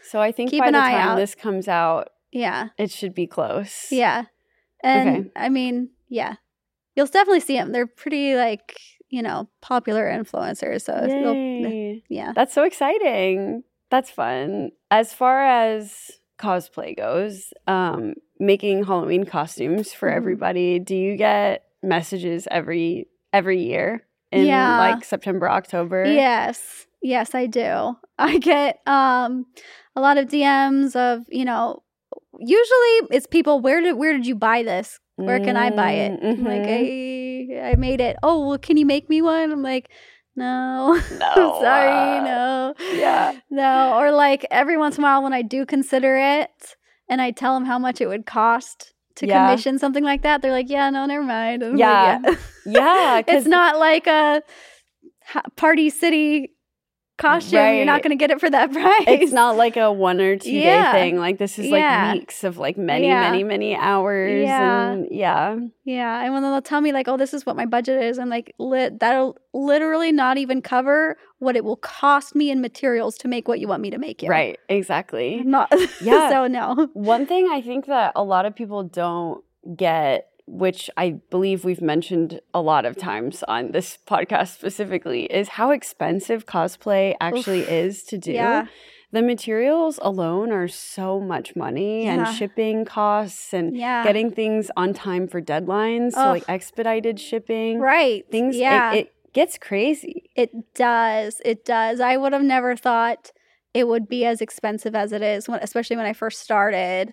So I think keep by an the eye time out. this comes out, Yeah. it should be close. Yeah. And Okay. I mean, yeah. You'll definitely see them. They're pretty like, popular influencers. So Yay. yeah. That's so exciting. That's fun. As far as cosplay goes, making Halloween costumes for everybody, do you get messages every year in like September, October? Yes, I do. I get a lot of DMs of, usually it's people, where did you buy this? Where can I buy it? I'm like, I made it. Oh, well, can you make me one? I'm like, no. Sorry, no. Yeah. No. Or like every once in a while when I do consider it and I tell them how much it would cost to commission something like that, they're like, yeah, no, never mind. I'm yeah. Like, yeah. It's not like a Party City costume. Right. You're not going to get it for that price. It's not like a 1 or 2 day thing. Like this is like weeks of like many hours. And yeah. And when they'll tell me like, oh, this is what my budget is, I'm like, that'll literally not even cover what it will cost me in materials to make what you want me to make you. Right. Exactly. Not. Yeah. So no. One thing I think that a lot of people don't get, which I believe we've mentioned a lot of times on this podcast specifically, is how expensive cosplay actually is to do. Yeah. The materials alone are so much money and shipping costs and getting things on time for deadlines. So like expedited shipping. Right. Things, it gets crazy. It does. It does. I would have never thought it would be as expensive as it is, especially when I first started.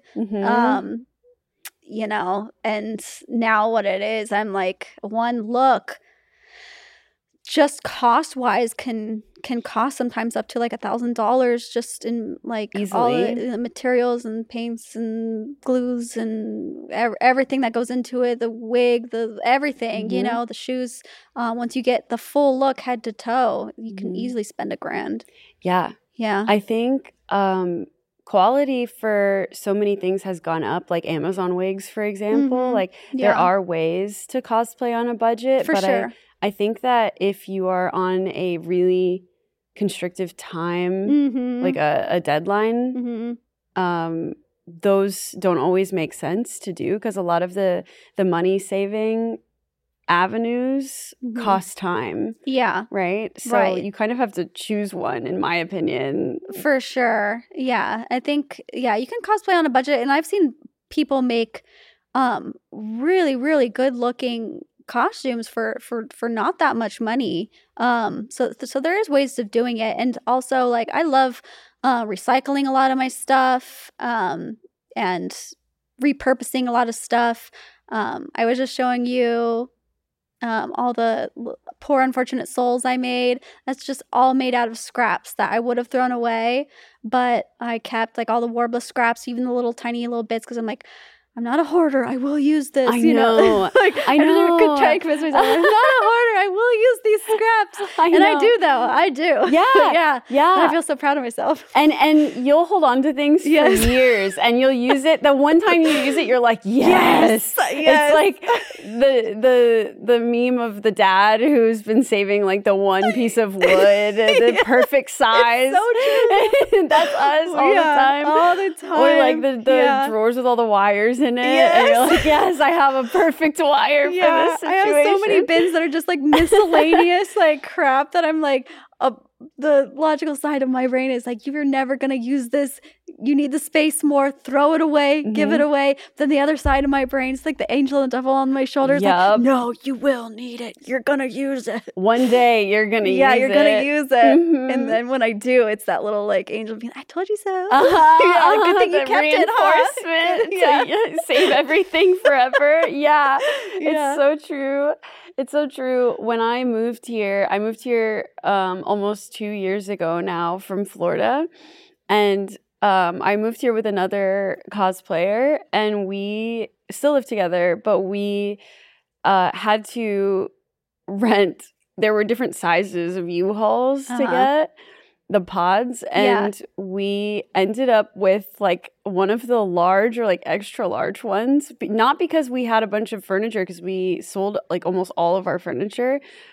And now what it is, I'm like, one look, just cost wise can cost sometimes up to like $1,000 just in like all the materials and paints and glues and everything that goes into it, the wig, the everything, the shoes. Once you get the full look head to toe, you can easily spend $1,000. Yeah. I think quality for so many things has gone up, like Amazon wigs, for example. Like there are ways to cosplay on a budget, but sure. I think that if you are on a really constrictive time, like a deadline, those don't always make sense to do because a lot of the money saving avenues cost time. Yeah. Right? So you kind of have to choose one, in my opinion. For sure. Yeah. I think, you can cosplay on a budget. And I've seen people make really, really good looking costumes for not that much money. So there is ways of doing it. And also, like, I love recycling a lot of my stuff and repurposing a lot of stuff. I was just showing you all the poor unfortunate souls I made. That's just all made out of scraps that I would have thrown away, but I kept like all the Warbler scraps, even the little tiny little bits, because I'm like, I'm not a hoarder. I will use this. I know. I know. I try to convince myself, I'm not a hoarder. I will use these scraps. I do, though. I do. Yeah. And I feel so proud of myself. And you'll hold on to things for years, and you'll use it. The one time you use it, you're like, yes. It's like the meme of the dad who's been saving like the one piece of wood, the perfect size. It's so true. That's us all the time. All the time. Or like the drawers with all the wires in it. And you're like, yes, I have a perfect wire for this situation. I have so many bins that are just like miscellaneous like crap that I'm like, the logical side of my brain is like, you're never going to use this. You need the space more. Throw it away. Give it away. Then the other side of my brain is like the angel and devil on my shoulders. Like, no, you will need it. You're going to use it. One day you're going to use it. Yeah, you're going to use it. And then when I do, it's that little like angel being, I told you so. Good thing you kept it, huh? Save everything forever. It's so true. It's so true. When I moved here almost 2 years ago now from Florida. And I moved here with another cosplayer, and we still live together, but we had to rent. There were different sizes of U-Hauls to get the pods, and we ended up with like one of the large or like extra large ones, not because we had a bunch of furniture, because we sold like almost all of our furniture,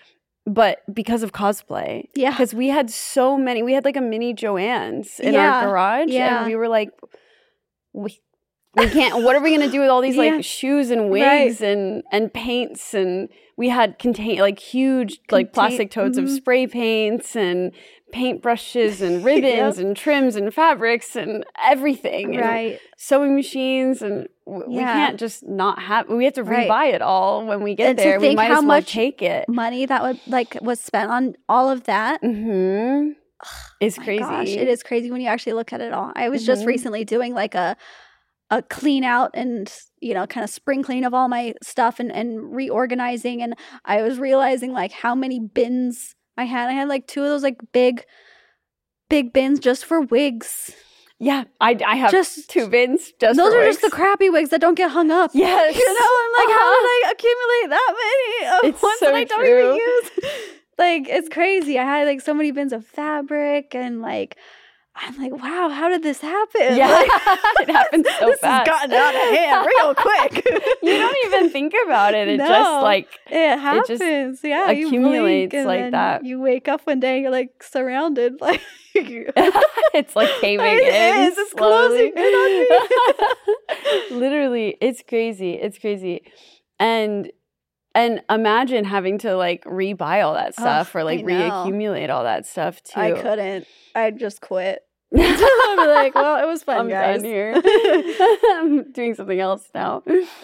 but because of cosplay. Yeah. Because we had so many. We had like a mini Joann's in our garage. Yeah. And we were like, we can't. What are we going to do with all these like shoes and wigs and paints? And we had huge like plastic totes of spray paints and paintbrushes and ribbons and trims and fabrics and everything. And sewing machines, and we can't just not have. We have to rebuy it all when we get and there. To think we might how as well much take it. Money that was spent on all of that. It's crazy. Gosh, it is crazy when you actually look at it all. I was just recently doing like a clean out and, you know, kind of spring clean of all my stuff and reorganizing. And I was realizing like how many bins I had. I had like 2 of those like big bins just for wigs. Yeah, I have just 2 bins. Just those for are wigs. just the crappy wigs that don't get hung up. Yes, you know, I'm like, how did I accumulate that many of ones that I don't even use? Like, it's crazy. I had like so many bins of fabric and like. I'm like, wow, how did this happen? Yeah, like, it happened so this fast. This has gotten out of hand real quick. You don't even think about it. It just like it happens. It just accumulates like that. You wake up one day and you're like surrounded. Like it's like caving in. It is. It's closing in on me. Literally, it's crazy. It's crazy, and imagine having to like rebuy all that stuff or like reaccumulate all that stuff too. I couldn't. I'd just quit. I'd be like, well, it was fun, I'm guys. done here. I'm doing something else now.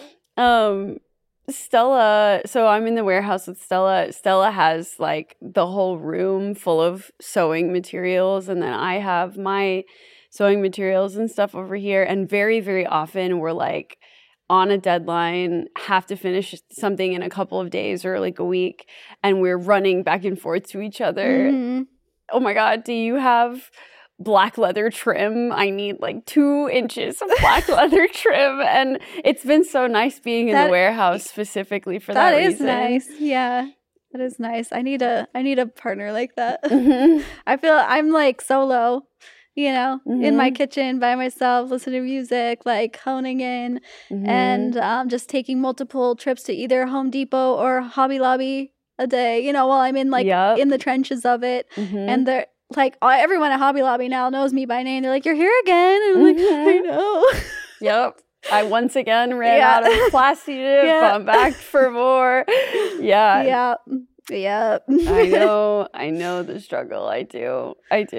Stella, so I'm in the warehouse with Stella. Stella has like the whole room full of sewing materials, and then I have my sewing materials and stuff over here. And very, very often we're like on a deadline, have to finish something in a couple of days or like a week, and we're running back and forth to each other. Oh my God, do you have black leather trim? I need like 2 inches of black leather trim. And it's been so nice being in the warehouse specifically for that reason. That is nice. Yeah, that is nice. I need a partner like that. I feel I'm like solo, you know, in my kitchen by myself, listening to music, like honing in and just taking multiple trips to either Home Depot or Hobby Lobby a day, you know, while I'm in like in the trenches of it. And they're like, everyone at Hobby Lobby now knows me by name. They're like, you're here again. And I'm like, I know. Yep. I once again ran out of plastic. I'm back for more. Yeah. I know the struggle. I do.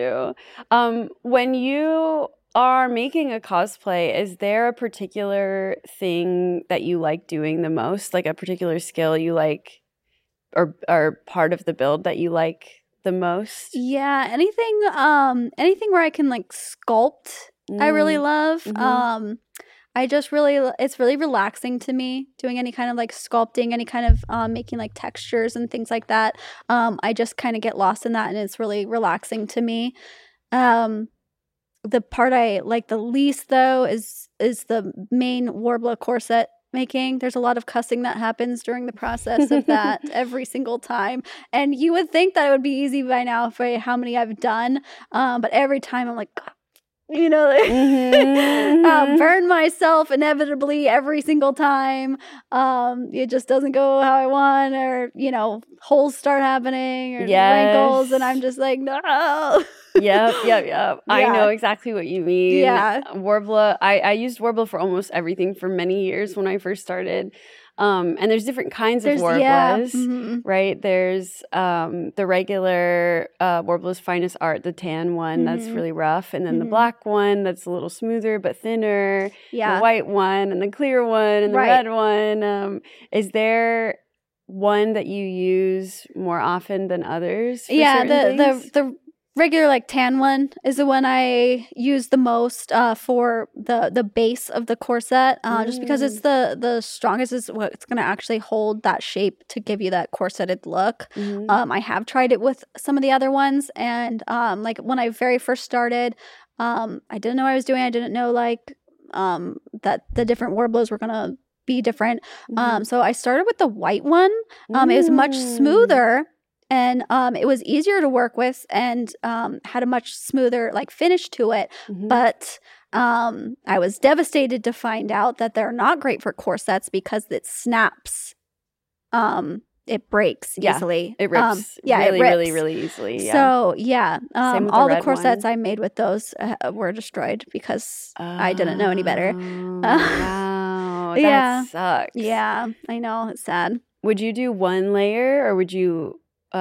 When you are making a cosplay, is there a particular thing that you like doing the most? Like a particular skill you like? Or part of the build that you like the most? Yeah, anything where I can like sculpt, I really love. I just it's really relaxing to me doing any kind of like sculpting, any kind of making like textures and things like that. I just kind of get lost in that, and it's really relaxing to me. The part I like the least though is the main Worbla corset making. There's a lot of cussing that happens during the process of that every single time. And you would think that it would be easy by now for how many I've done. But every time I'm like, you know, burn myself inevitably every single time. It just doesn't go how I want, or, you know, holes start happening or wrinkles. And I'm just like, no. Yep. I know exactly what you mean. Yeah. Worbla, I used Worbla for almost everything for many years when I first started. And there's different kinds of Worblas, right? There's the regular Worbla's Finest Art, the tan one that's really rough, and then the black one that's a little smoother but thinner, the white one and the clear one and the red one. Is there one that you use more often than others? The regular like tan one is the one I use the most for the base of the corset, just because it's the strongest. Is what's going to actually hold that shape to give you that corseted look. I have tried it with some of the other ones, and like when I very first started, I didn't know what I was doing. I didn't know like that the different Worblas were going to be different. So I started with the white one. It was much smoother. And it was easier to work with, and had a much smoother like finish to it. But I was devastated to find out that they're not great for corsets because it snaps. it breaks easily. It rips. It rips. Really, really easily. Yeah. So all the corsets one. I made with those were destroyed because I didn't know any better. Wow, that sucks. Yeah, I know, it's sad. Would you do one layer, or would you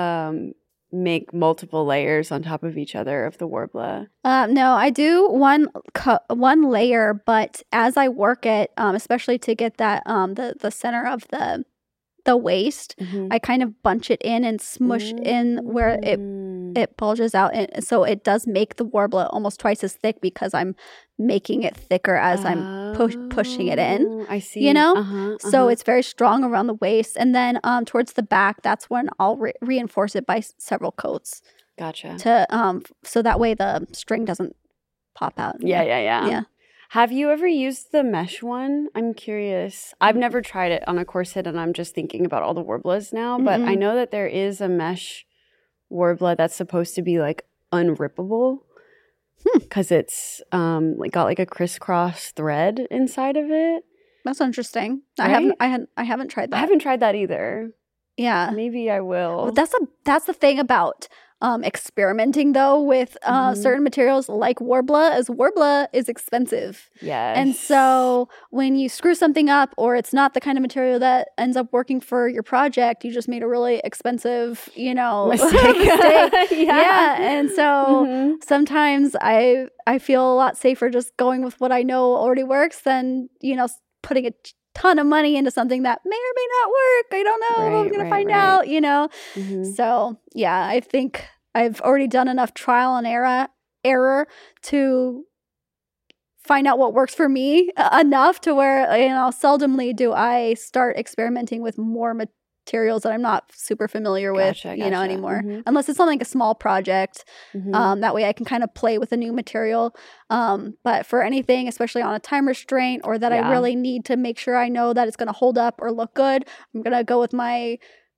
make multiple layers on top of each other of the Worbla? No, I do one layer, but as I work it, especially to get that the center of the waist, I kind of bunch it in and smush in where it bulges out, and so it does make the Worbla almost twice as thick because I'm making it thicker as I'm pushing it in. I see. You know, so it's very strong around the waist, and then towards the back, that's when I'll reinforce it by several coats. Gotcha. To so that way the string doesn't pop out. Yeah. Have you ever used the mesh one? I'm curious. I've never tried it on a corset, and I'm just thinking about all the Worblas now. But I know that there is a mesh Worbla that's supposed to be like unrippable because it's like got like a crisscross thread inside of it. That's interesting. Right? I haven't tried that. I haven't tried that either. Yeah, maybe I will. Well, that's the thing about experimenting though with certain materials like Worbla, as Worbla is expensive. Yes. And so when you screw something up, or it's not the kind of material that ends up working for your project, you just made a really expensive, mistake. Yeah. And so sometimes I feel a lot safer just going with what I know already works than, putting a ton of money into something that may or may not work. I don't know. I'm going to find out, So, yeah, I think I've already done enough trial and error to find out what works for me enough to where, seldomly do I start experimenting with more materials that I'm not super familiar with, anymore. Unless it's on like a small project. That way I can kind of play with a new material. But for anything, especially on a time restraint, or that I really need to make sure I know that it's going to hold up or look good, I'm going to go with my,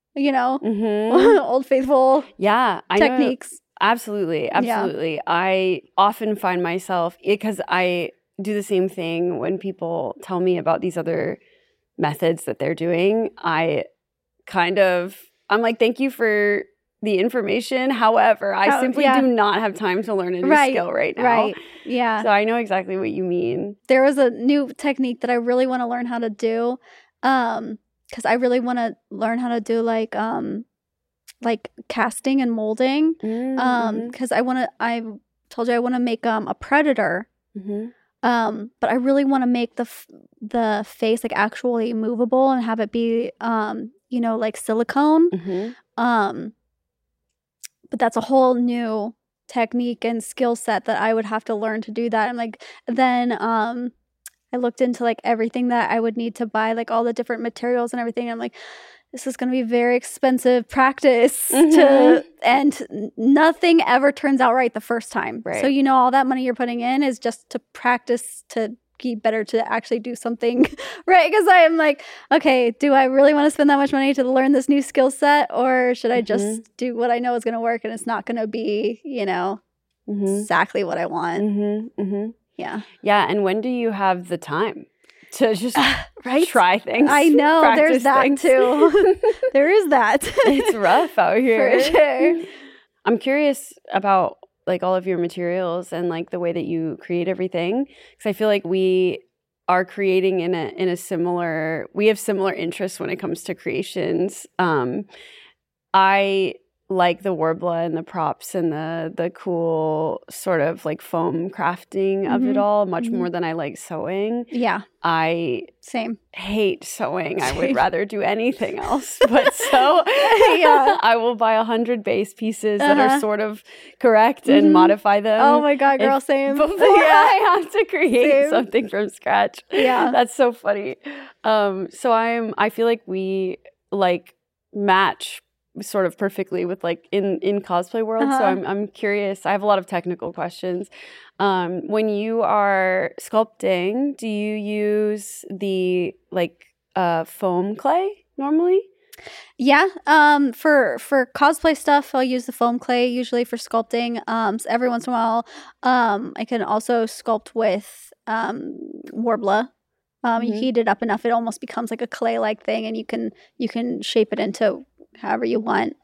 old faithful techniques. Absolutely. Yeah. I often find myself, because I do the same thing when people tell me about these other methods that they're doing. I'm like, thank you for the information. However, I simply do not have time to learn a new skill right now. Right. Yeah. So I know exactly what you mean. There was a new technique that I really want to learn how to do. Because I really want to learn how to do like casting and molding. Because I told you I want to make a predator. But I really want to make the face like actually movable and have it be like silicone. But that's a whole new technique and skill set that I would have to learn to do that. And like then I looked into like everything that I would need to buy, like all the different materials and everything. I'm like, this is going to be very expensive practice and nothing ever turns out right the first time. Right. So, all that money you're putting in is just to practice to be better to actually do something right. Because I am like, okay, do I really want to spend that much money to learn this new skill set? Or should I just do what I know is going to work and it's not going to be, exactly what I want? Yeah. Yeah. And when do you have the time to just try things? I know. There's that too. There is that. It's rough out here. For sure. I'm curious about like all of your materials and like the way that you create everything. Because I feel like we are creating in a similar, we have similar interests when it comes to creations. I like the Worbla and the props and the cool sort of like foam crafting of it all much more than I like sewing. Yeah. I hate sewing. Same. I would rather do anything else but sew. I will buy 100 base pieces that are sort of correct and modify them. Oh my God, girl, same. Before I have to create something from scratch. Yeah. That's so funny. So I feel like we like match sort of perfectly with like in cosplay world. So I'm curious. I have a lot of technical questions. When you are sculpting, do you use the like foam clay normally? Yeah. For cosplay stuff, I'll use the foam clay usually for sculpting. So every once in a while, I can also sculpt with Worbla. You heat it up enough, it almost becomes like a clay-like thing, and you can shape it into however you want.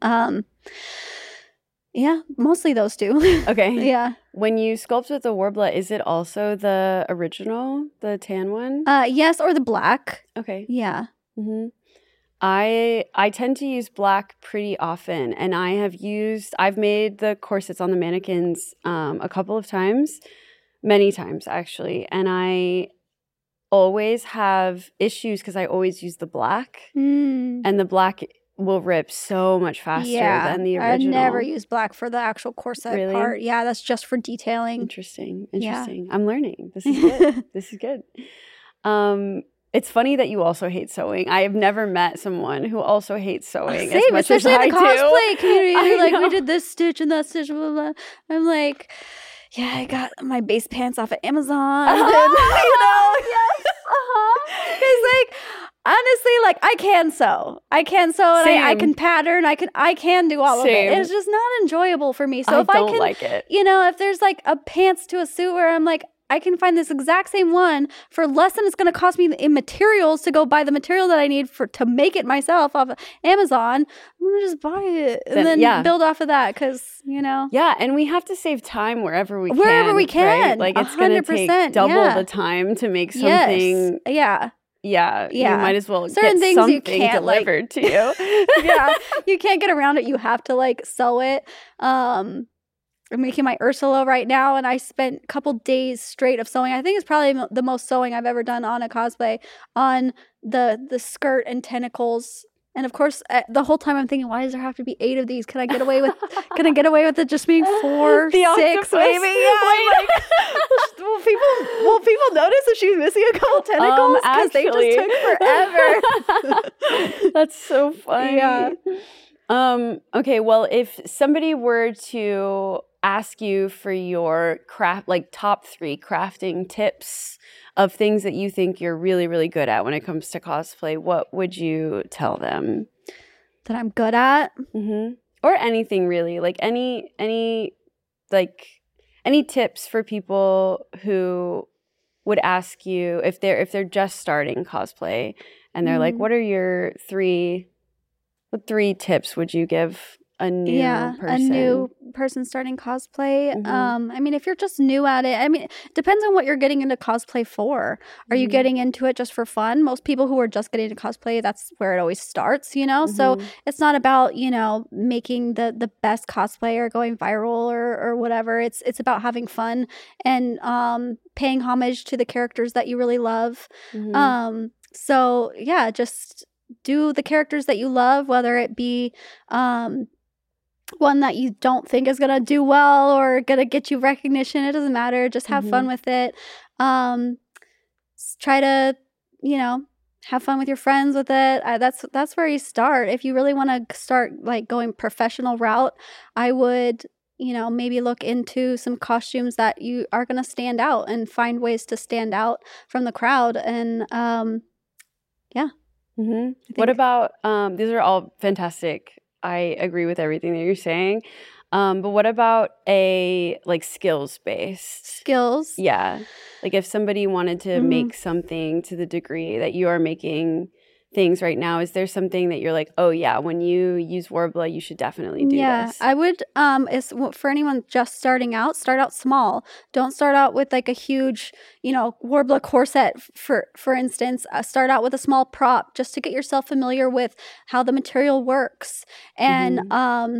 Yeah, mostly those two. Okay. Yeah. When you sculpt with the Worbla, is it also the original, the tan one? Yes, or the black. Okay. Yeah. Mm-hmm. I tend to use black pretty often, and I've made the corsets on the mannequins a couple of times, many times actually, and I always have issues because I always use the black, and the black will rip so much faster than the original. I never use black for the actual corset part. Yeah, that's just for detailing. Interesting. Yeah. I'm learning. This is good. This is good. It's funny that you also hate sewing. I have never met someone who also hates sewing as much especially as in the I cosplay community. Like, know. we did this stitch and that stitch, blah, blah, blah. I'm like, yeah, I got my base pants off of Amazon. Yes. It's like, honestly, like, I can sew. And I can pattern. I can do all of it. It's just not enjoyable for me. So if I can, like it. If there's like a pants to a suit where I'm like, I can find this exact same one for less than it's going to cost me in materials to go buy the material that I need to make it myself off of Amazon. I'm going to just buy it and then build off of that because, Yeah, and we have to save time wherever we can. Right? Like, it's going to take double the time to make something. Yes. Yeah. You might as well certain get things something you can't delivered to you. Yeah, you can't get around it. You have to like sew it. I'm making my Ursula right now, and I spent a couple days straight of sewing. I think it's probably the most sewing I've ever done on a cosplay, on the skirt and tentacles. And of course, the whole time I'm thinking, why does there have to be 8 of these? Can I get away with it just being 4, 6, octopus, maybe? Yeah, will people notice if she's missing a couple tentacles? Because they just took forever. That's so funny. Yeah. Okay, well, if somebody were to ask you for your top 3 crafting tips of things that you think you're really, really good at when it comes to cosplay, what would you tell them? That I'm good at? Mm-hmm. Or anything really, like any tips for people who would ask you if they're just starting cosplay and they're like, what are your 3 tips would you give a new person starting cosplay? I mean, if you're just new at it, I mean, it depends on what you're getting into cosplay for. Are you getting into it just for fun? Most people who are just getting into cosplay, that's where it always starts, So it's not about, making the best cosplay or going viral or whatever. It's about having fun and paying homage to the characters that you really love. So yeah, just do the characters that you love, whether it be one that you don't think is going to do well or going to get you recognition. It doesn't matter. Just have fun with it. Try to, have fun with your friends with it. That's where you start. If you really want to start like going professional route, I would, maybe look into some costumes that you are going to stand out and find ways to stand out from the crowd. And yeah. What about, these are all fantastic. I agree with everything that you're saying. But what about skills-based? Skills? Yeah. Like if somebody wanted to make something to the degree that you are making things right now, is there something that you're like, oh yeah, when you use Worbla, you should definitely do this? Yeah, I would, for anyone just starting out, start out small. Don't start out with like a huge, Worbla corset, for instance. Start out with a small prop just to get yourself familiar with how the material works and, how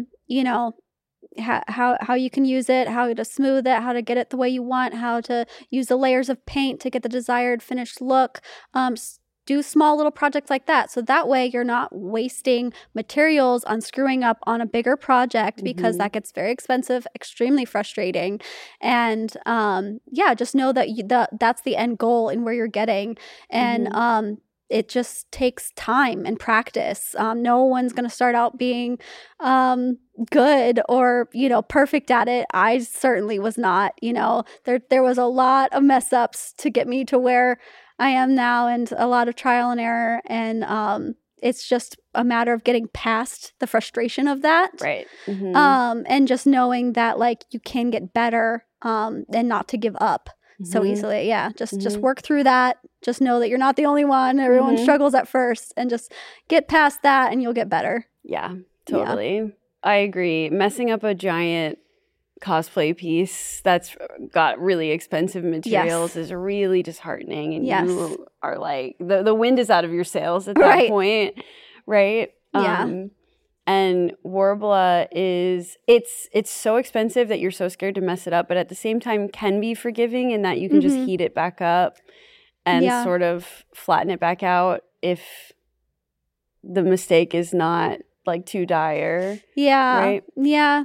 you can use it, how to smooth it, how to get it the way you want, how to use the layers of paint to get the desired finished look. Do small little projects like that. So that way you're not wasting materials on screwing up on a bigger project because that gets very expensive, extremely frustrating. And just know that that's the end goal and where you're getting. And it just takes time and practice. No one's going to start out being good or, perfect at it. I certainly was not, there was a lot of mess ups to get me to where I am now and a lot of trial and error. And it's just a matter of getting past the frustration of that. Right. And just knowing that like you can get better and not to give up so easily. Yeah. Just work through that. Just know that you're not the only one. Everyone struggles at first and just get past that and you'll get better. Yeah, totally. I agree. Messing up a giant cosplay piece that's got really expensive materials is really disheartening, and you are like the wind is out of your sails at that point, right? And Worbla it's so expensive that you're so scared to mess it up, but at the same time can be forgiving in that you can just heat it back up and sort of flatten it back out if the mistake is not like too dire. Yeah. Right? Yeah.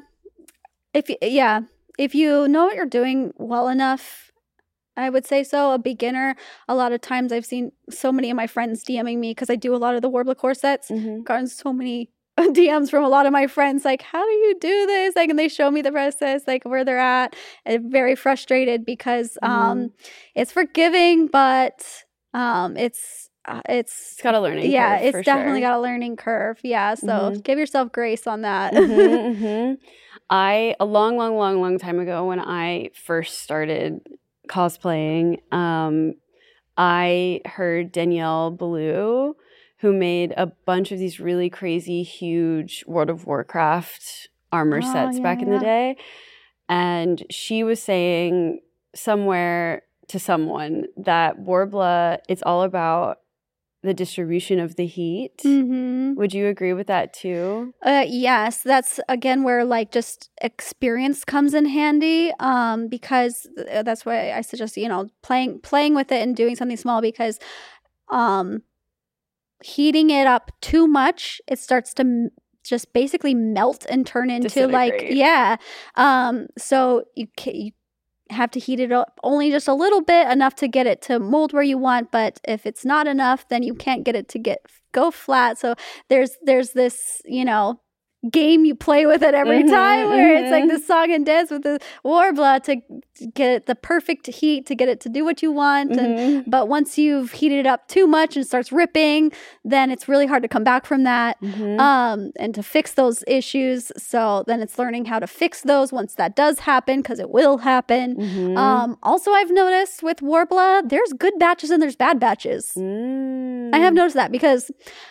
If you know what you're doing well enough, I would say so. A beginner, a lot of times I've seen so many of my friends DMing me because I do a lot of the Worbla corsets. Gotten so many DMs from a lot of my friends like, how do you do this? Like, and they show me the process, like where they're at. I'm very frustrated because it's forgiving, but it's got a learning curve. Yeah, it's definitely got a learning curve. Yeah, so give yourself grace on that. A long time ago when I first started cosplaying, I heard Danielle Ballou, who made a bunch of these really crazy, huge World of Warcraft armor sets back in the day. And she was saying somewhere to someone that Worbla, it's all about the distribution of the heat. Would you agree with that too? Yes, that's again where like just experience comes in handy. Because that's why I suggest playing with it and doing something small, because heating it up too much, it starts to just basically melt and turn into so you have to heat it up only just a little bit, enough to get it to mold where you want, but if it's not enough, then you can't get it to go flat. So there's this game you play with it every time, where it's like the song and dance with the Worbla to get the perfect heat to get it to do what you want. But once you've heated it up too much and it starts ripping, then it's really hard to come back from that and to fix those issues. So then it's learning how to fix those once that does happen, because it will happen. Also, I've noticed with Worbla, there's good batches and there's bad batches. I have noticed that because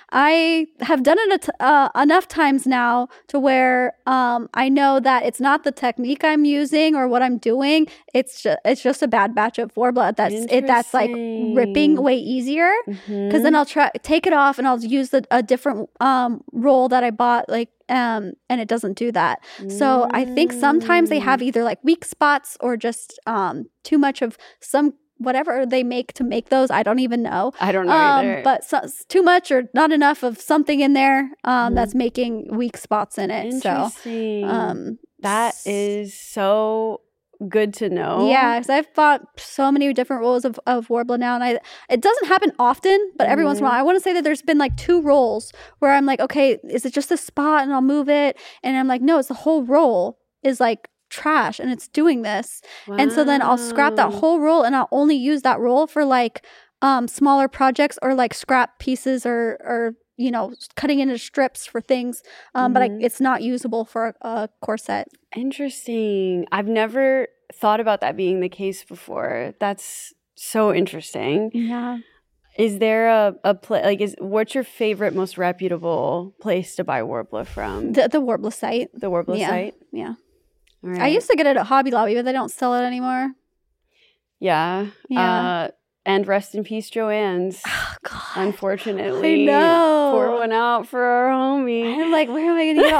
I have done it enough times now to where I know that it's not the technique I'm using or what I'm doing. It's just a bad batch of Worbla that's like ripping way easier. Because then I'll take it off and I'll use a different roll that I bought, and it doesn't do that. So I think sometimes they have either like weak spots or just too much of some whatever they make to make those. I don't even know. I don't know either. But too much or not enough of something in there that's making weak spots in it. Interesting. So that is so good to know. Yeah, because I've bought so many different rolls of Worbla now, and it doesn't happen often, but every once in a while. I want to say that there's been like 2 rolls where I'm like, okay, is it just a spot and I'll move it? And I'm like, no, it's the whole roll is like trash and it's doing this. And so then I'll scrap that whole roll and I'll only use that roll for like smaller projects or like scrap pieces or cutting into strips for things, but it's not usable for a corset. Interesting. I've never thought about that being the case before. That's so interesting. Yeah. Is there a place, what's your favorite, most reputable place to buy Worbla from? The Worbla site. The Worbla site? Yeah. All right. I used to get it at Hobby Lobby, but they don't sell it anymore. Yeah. And rest in peace, Joann's. Oh, God. Unfortunately. I know. Pour one out for our homie. I'm like, where am I going to get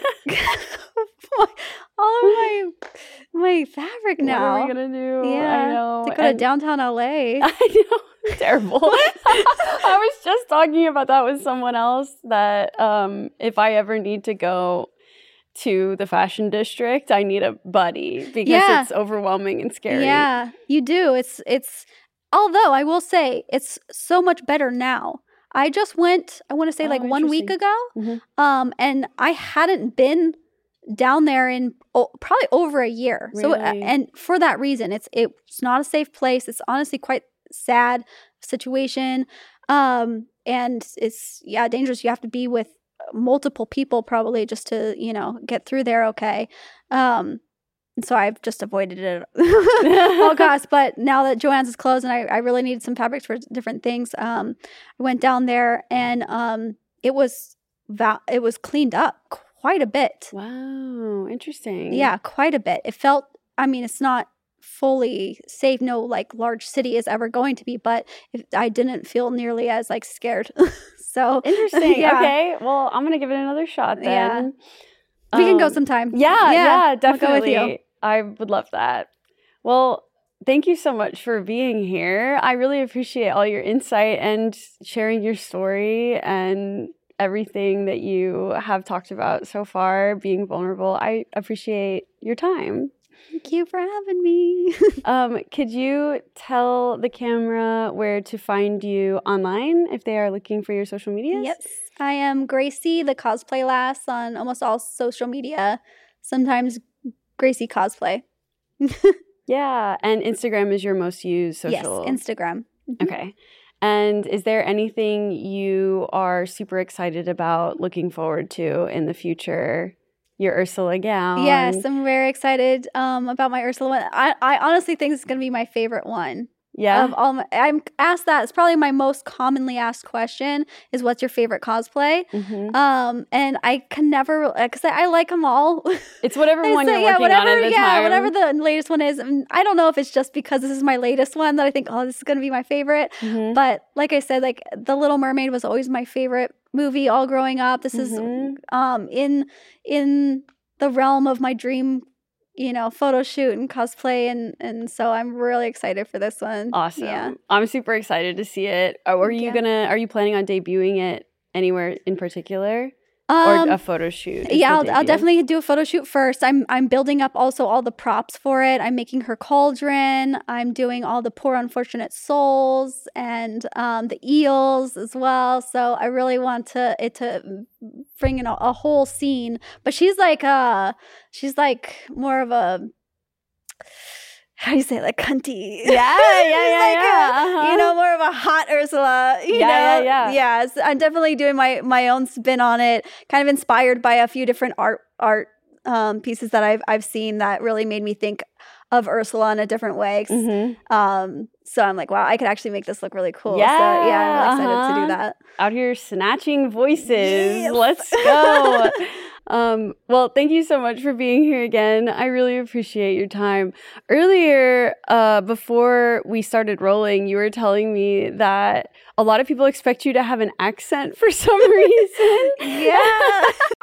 all of my fabric now? What are we going to do? Yeah. I know. To go to downtown LA. I know. Terrible. I was just talking about that with someone else, that if I ever need to go to the fashion district, I need a buddy, because it's overwhelming and scary. Yeah, you do. It's although I will say it's so much better now. I just went, I want to say 1 week ago, and I hadn't been down there in probably over a year. Really? So and for that reason, it's not a safe place. It's honestly quite sad situation, and it's dangerous. You have to be with multiple people probably just to get through there okay. And so I've just avoided it at all costs. But now that Joann's is closed and I really needed some fabrics for different things, I went down there and it was it was cleaned up quite a bit. Wow, interesting. Yeah, quite a bit. It felt, I mean, it's not fully safe. No, like, large city is ever going to be, but I didn't feel nearly as, like, scared. So interesting. Yeah. Okay, well, I'm gonna give it another shot then. Yeah. We can go sometime. Yeah, definitely. I'll go with you. I would love that. Well, thank you so much for being here. I really appreciate all your insight and sharing your story and everything that you have talked about so far, being vulnerable. I appreciate your time. Thank you for having me. Could you tell the camera where to find you online if they are looking for your social medias? Yes. I am Gracie, the cosplay lass, on almost all social media. Sometimes Gracie cosplay. Yeah, and Instagram is your most used social. Yes, Instagram. Okay. And is there anything you are super excited about, looking forward to in the future? Your Ursula gown. Yes, I'm very excited about my Ursula one. I honestly think it's going to be my favorite one. Yeah. Of all I'm asked that. It's probably my most commonly asked question is, what's your favorite cosplay? Mm-hmm. And I can never, because I like them all. It's whatever one you're working on at the time. Whatever the latest one is. And I don't know if it's just because this is my latest one that I think, oh, this is going to be my favorite. Mm-hmm. But like I said, like, The Little Mermaid was always my favorite movie all growing up. This is in the realm of my dream, photo shoot and cosplay, and so I'm really excited for this one. Awesome. Yeah. I'm super excited to see it. Are you planning on debuting it anywhere in particular? Or a photo shoot? Yeah, I'll definitely do a photo shoot first. I'm building up also all the props for it. I'm making her cauldron. I'm doing all the poor unfortunate souls and the eels as well. So I really want it to bring in a whole scene. But she's like more of a, how do you say, like, cunty? Yeah. More of a hot Ursula. Yeah. So I'm definitely doing my own spin on it, kind of inspired by a few different art pieces that I've seen that really made me think of Ursula in a different way. Mm-hmm. So I'm like, wow, I could actually make this look really cool. Yeah, so yeah, I'm really excited to do that. Out here snatching voices. Yes. Let's go. Well, thank you so much for being here again. I really appreciate your time. Earlier, before we started rolling, you were telling me that a lot of people expect you to have an accent for some reason. Yeah.